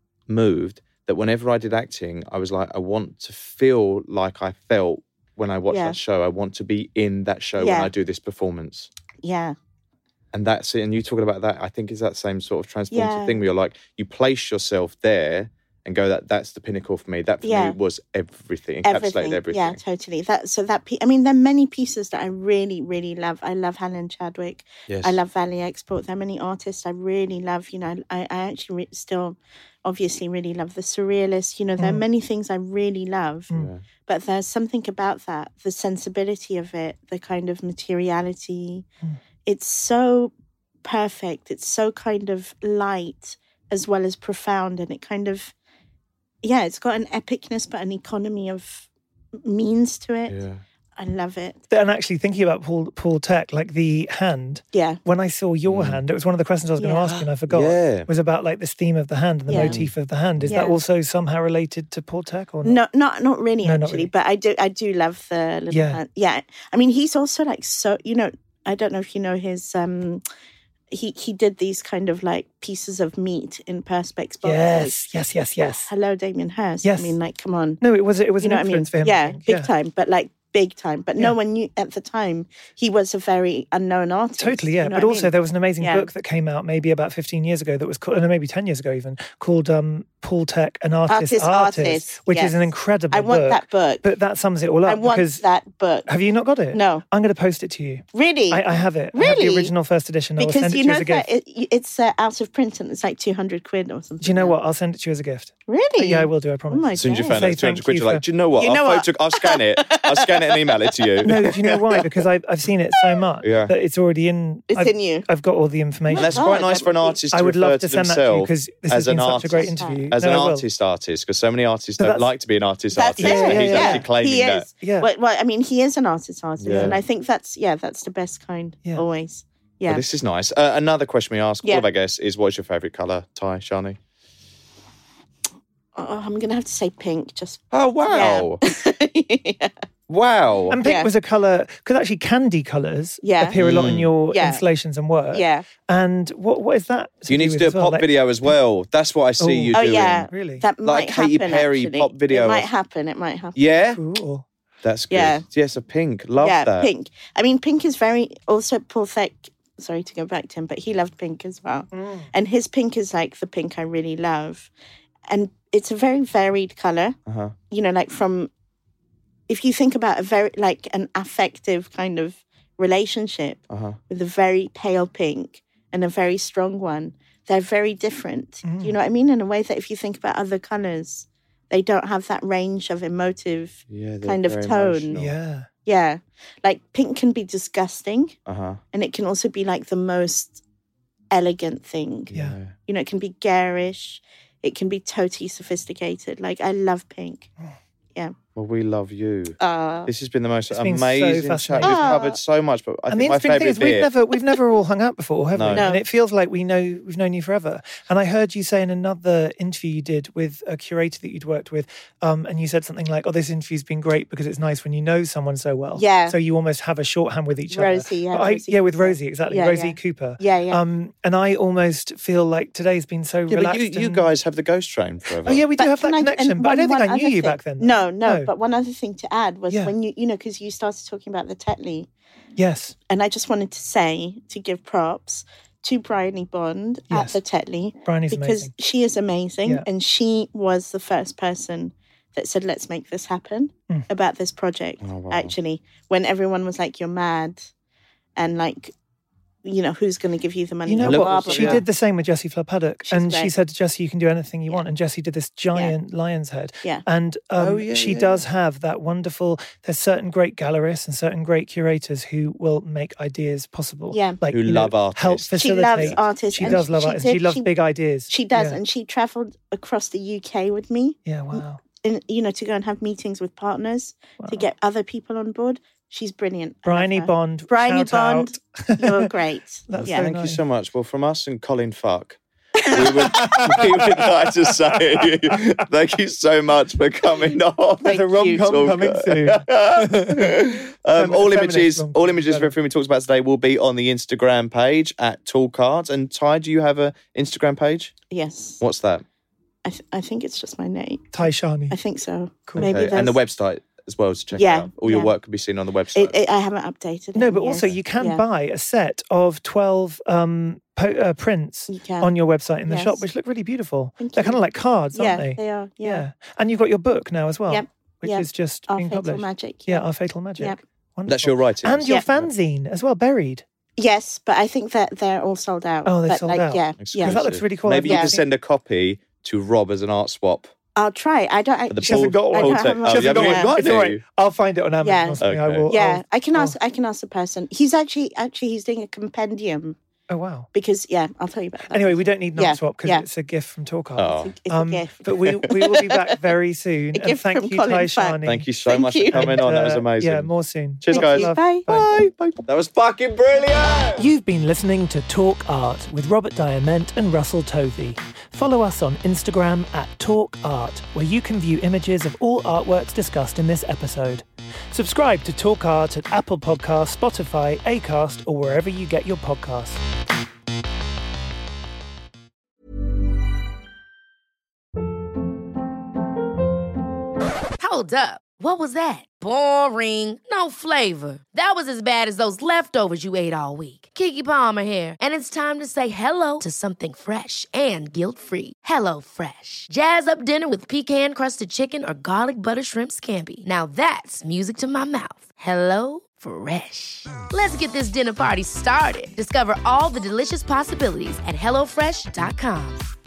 moved that whenever I did acting, I was like, I want to feel like I felt when I watched Yeah. that show. I want to be in that show when Yeah. I do this performance. Yeah. And that's it. And you talking about that, I think is that same sort of transformative Yeah. thing where you're like, you place yourself there and go, that that's the pinnacle for me. That for Yeah. me was everything, encapsulated everything. Yeah, totally. That so that pe- I mean, there are many pieces that I really, really love. I love Helen Chadwick. Yes. I love Valley Export. There are many artists I really love. You know, I, I actually re- still, obviously, really love the Surrealists. You know, there are many things I really love. Yeah. But there's something about that, the sensibility of it, the kind of materiality. It's so perfect. It's so kind of light as well as profound, and it kind of. Yeah, it's got an epicness, but an economy of means to it. Yeah. I love it. And actually thinking about Paul Paul Tech, like the hand, Yeah. when I saw your hand, it was one of the questions I was going to Yeah. ask you and I forgot. Yeah. Was about like this theme of the hand and the Yeah. motif of the hand. Is that Yeah. also somehow related to Paul Tech or not? No, not not really No, not actually, really. really. but I do I do love the little Yeah. hand. Yeah. I mean, he's also like so. You know, I don't know if you know his. um He he did these kind of like pieces of meat in Perspex boxes. Yes, yes, yes, yes. Hello, Damien Hirst. Yes. I mean, like, come on. No, it was it was You know an what I mean? influence for him. I Yeah, think. big time. But like big time. But Yeah. no one knew at the time he was a very unknown artist. Totally, yeah. You know But what I also, mean? there was an amazing Yeah. book that came out maybe about fifteen years ago that was called, no, maybe ten years ago even, called um, Paul Tech, an artist, Artist, artist, Artist, which is yes. an incredible I want book. that book. But that sums it all up. I want because that book. Have you not got it? No. I'm going to post it to you. Really? I, I have it. I have Really? the original first edition. I will Because send it you to you know as a that gift. it, it's uh, out of print and it's like two hundred quid or something. Do you know now. what? I'll send it to you as a gift. Really? Yeah, I will do, I Oh promise. my As soon as you God. found Say out it's two hundred thank quid, you you're like, for- do you know what? You I'll, know what? photo- I'll scan it. I'll scan it and email it to you. No, do you know why? Because I've, I've seen it so much Yeah. that it's already in. It's I've, in you. I've got all the information. And that's God, quite nice that for an would be- artist to I would refer love to to send that to you themselves because this as has been an such artist. a great interview. As No, an I will. artist artist, because so many artists But don't that's- like to be an artist That's artist, it. but he's yeah, actually yeah. claiming he that. is. Yeah. Well, well, I mean, he is an artist artist, Yeah. and I think that's yeah, that's the best kind. Yeah. Always. Well, Yeah. this is nice. Uh, another question we ask Yeah. all of our guests is, what's your favourite colour, Ty, Shani? Oh, I'm gonna have to say pink. Just Oh, wow. yeah. Wow. And pink Yeah. was a colour, because actually candy colours Yeah. appear a lot in your Yeah. installations and work. Yeah. And what what is that? you need do to with do a as well? pop Like- video as well. That's what I see Oh. you Oh doing. yeah. Really? That Like might a Katy happen, Perry actually. pop video It might of- happen. It might happen. Yeah? Cool. That's good. Yeah. Yes, a pink. Love yeah, that. pink. I mean, pink is very also Paul Thek. Sorry to go back to him, but he loved pink as well. Mm. And his pink is like the pink I really love, and it's a very varied color. Uh-huh. You know, like from if you think about a very like an affective kind of relationship Uh-huh. with a very pale pink and a very strong one, they're very different. Mm. Do you know what I mean? In a way that if you think about other colors, They don't have that range of emotive Yeah, they're kind of very tone. emotional. Yeah. Yeah. Like pink can be disgusting Uh-huh. and it can also be like the most elegant thing. Yeah. You know, it can be garish. It can be totally sophisticated. Like I love pink. Yeah. Well, we love you. Uh, This has been the most It's been so amazing chat. fascinating. We've Ah. covered so much, but I And the think my interesting thing favourite is we've bit... never we've never all hung out before, have No. we? No. And it feels like we know we've known you forever. And I heard you say in another interview you did with a curator that you'd worked with, um, and you said something like, "Oh, this interview's been great because it's nice when you know someone so well." Yeah. So you almost have a shorthand with each Rosie, other. yeah, But I, Rosie yeah, with Cooper. Rosie, exactly. Yeah, Rosie yeah. Cooper. Yeah, yeah. Um, and I almost feel like today's been so Yeah, but relaxed. you, you and- guys have the ghost train forever. Oh yeah, we do But have that can I- connection, and but I don't one- think I one knew other you thing- back then. No, no, No. But one other thing to add was Yeah. when you, you know, because you started talking about the Tetley, Yes. and I just wanted to say, to give props to Bryony Bond Yes. at the Tetley. Bryony's because amazing. she is amazing. Yeah. And she was the first person that said, let's make this happen Mm. about this project, Oh, wow. actually, when everyone was like, you're mad. And like, you know, who's going to give you the money? You know Look, what? Blah, blah, She blah. did the same with Jessie Flood Paddock. She's and she great. said to Jessie, you can do anything you Yeah. want. And Jessie did this giant lion's head. Yeah. And um, Oh, yeah, she yeah, does have that wonderful, there's certain great gallerists and certain great curators who will make ideas possible. Yeah. Like, Who you know, love artists. help She facilitate. loves artists She and does she- love she artists. She did- loves she- big ideas. She does. Yeah. And she traveled across the U K with me, Yeah, wow. in, you know, to go and have meetings with partners to Wow. get other people on board. She's brilliant. I love Bryony her. Bond. Bryony shout Bond, out. you're great. That's yeah. so Thank you nice. so much. Well, from us and Colin Fuck, we would, we would like to say thank you so much for coming on. There's a Thank you. rom-com coming soon. um, all Feminist images, rom-com. all images of everything we talked about today will be on the Instagram page at Talk Art. And Ty, do you have an Instagram page? Yes. What's that? I, th- I think it's just my name. Taishani. I think so. Cool. Maybe Okay, and the there's- website as well to check Yeah, out. All your yeah. work can be seen on the website. It, it, I haven't updated it. No, in but also years. you can Yeah. buy a set of twelve um, po- uh, prints You can. on your website in the Yes. shop, which look really beautiful. Thank They're you. kind of like cards, Yeah, aren't they? they are. Yeah. And you've got your book now as well, Yep, which yep. is just Our being Fatal published. Magic. Yeah, Our Fatal Magic. Yep. Wonderful. That's your writing. And your Yeah. fanzine as well, Buried. Yes, but I think that they're all sold out. Oh, they're but sold like, out. Yeah, Because yeah. that looks really cool. Maybe you Yeah. can send a copy to Rob as an art swap. I'll try. I don't. I, The She hasn't got Paul- one. Paul I don't Tech- have oh, one. you haven't Yeah. got one, It's do all you? right. I'll find it on Amazon Yeah. or something. I Okay. will. yeah, I'll- I can I'll- ask. I can ask the person. He's actually actually he's doing a compendium Oh, wow. because yeah, I'll tell you about that. Anyway, we don't need an Yeah, art swap because yeah. it's a gift from Talk Art. Oh. It's, it's Um, a gift. But we we will be back very soon. A and gift thank from you, Colin Tai Funk. Shani. Thank you so Thank much you. for coming on. That was Uh, amazing. Yeah, more soon. Cheers, Thank guys. you. Bye. Bye. Bye. That was fucking brilliant. You've been listening to Talk Art with Robert Diament and Russell Tovey. Follow us on Instagram at Talk Art, where you can view images of all artworks discussed in this episode. Subscribe to Talk Art at Apple Podcasts, Spotify, Acast, or wherever you get your podcasts. Hold up. What was that? Boring. No flavor. That was as bad as those leftovers you ate all week. Keke Palmer here, and it's time to say hello to something fresh and guilt-free. Hello Fresh. Jazz up dinner with pecan-crusted chicken or garlic butter shrimp scampi. Now that's music to my mouth. Hello Fresh. Let's get this dinner party started. Discover all the delicious possibilities at hello fresh dot com.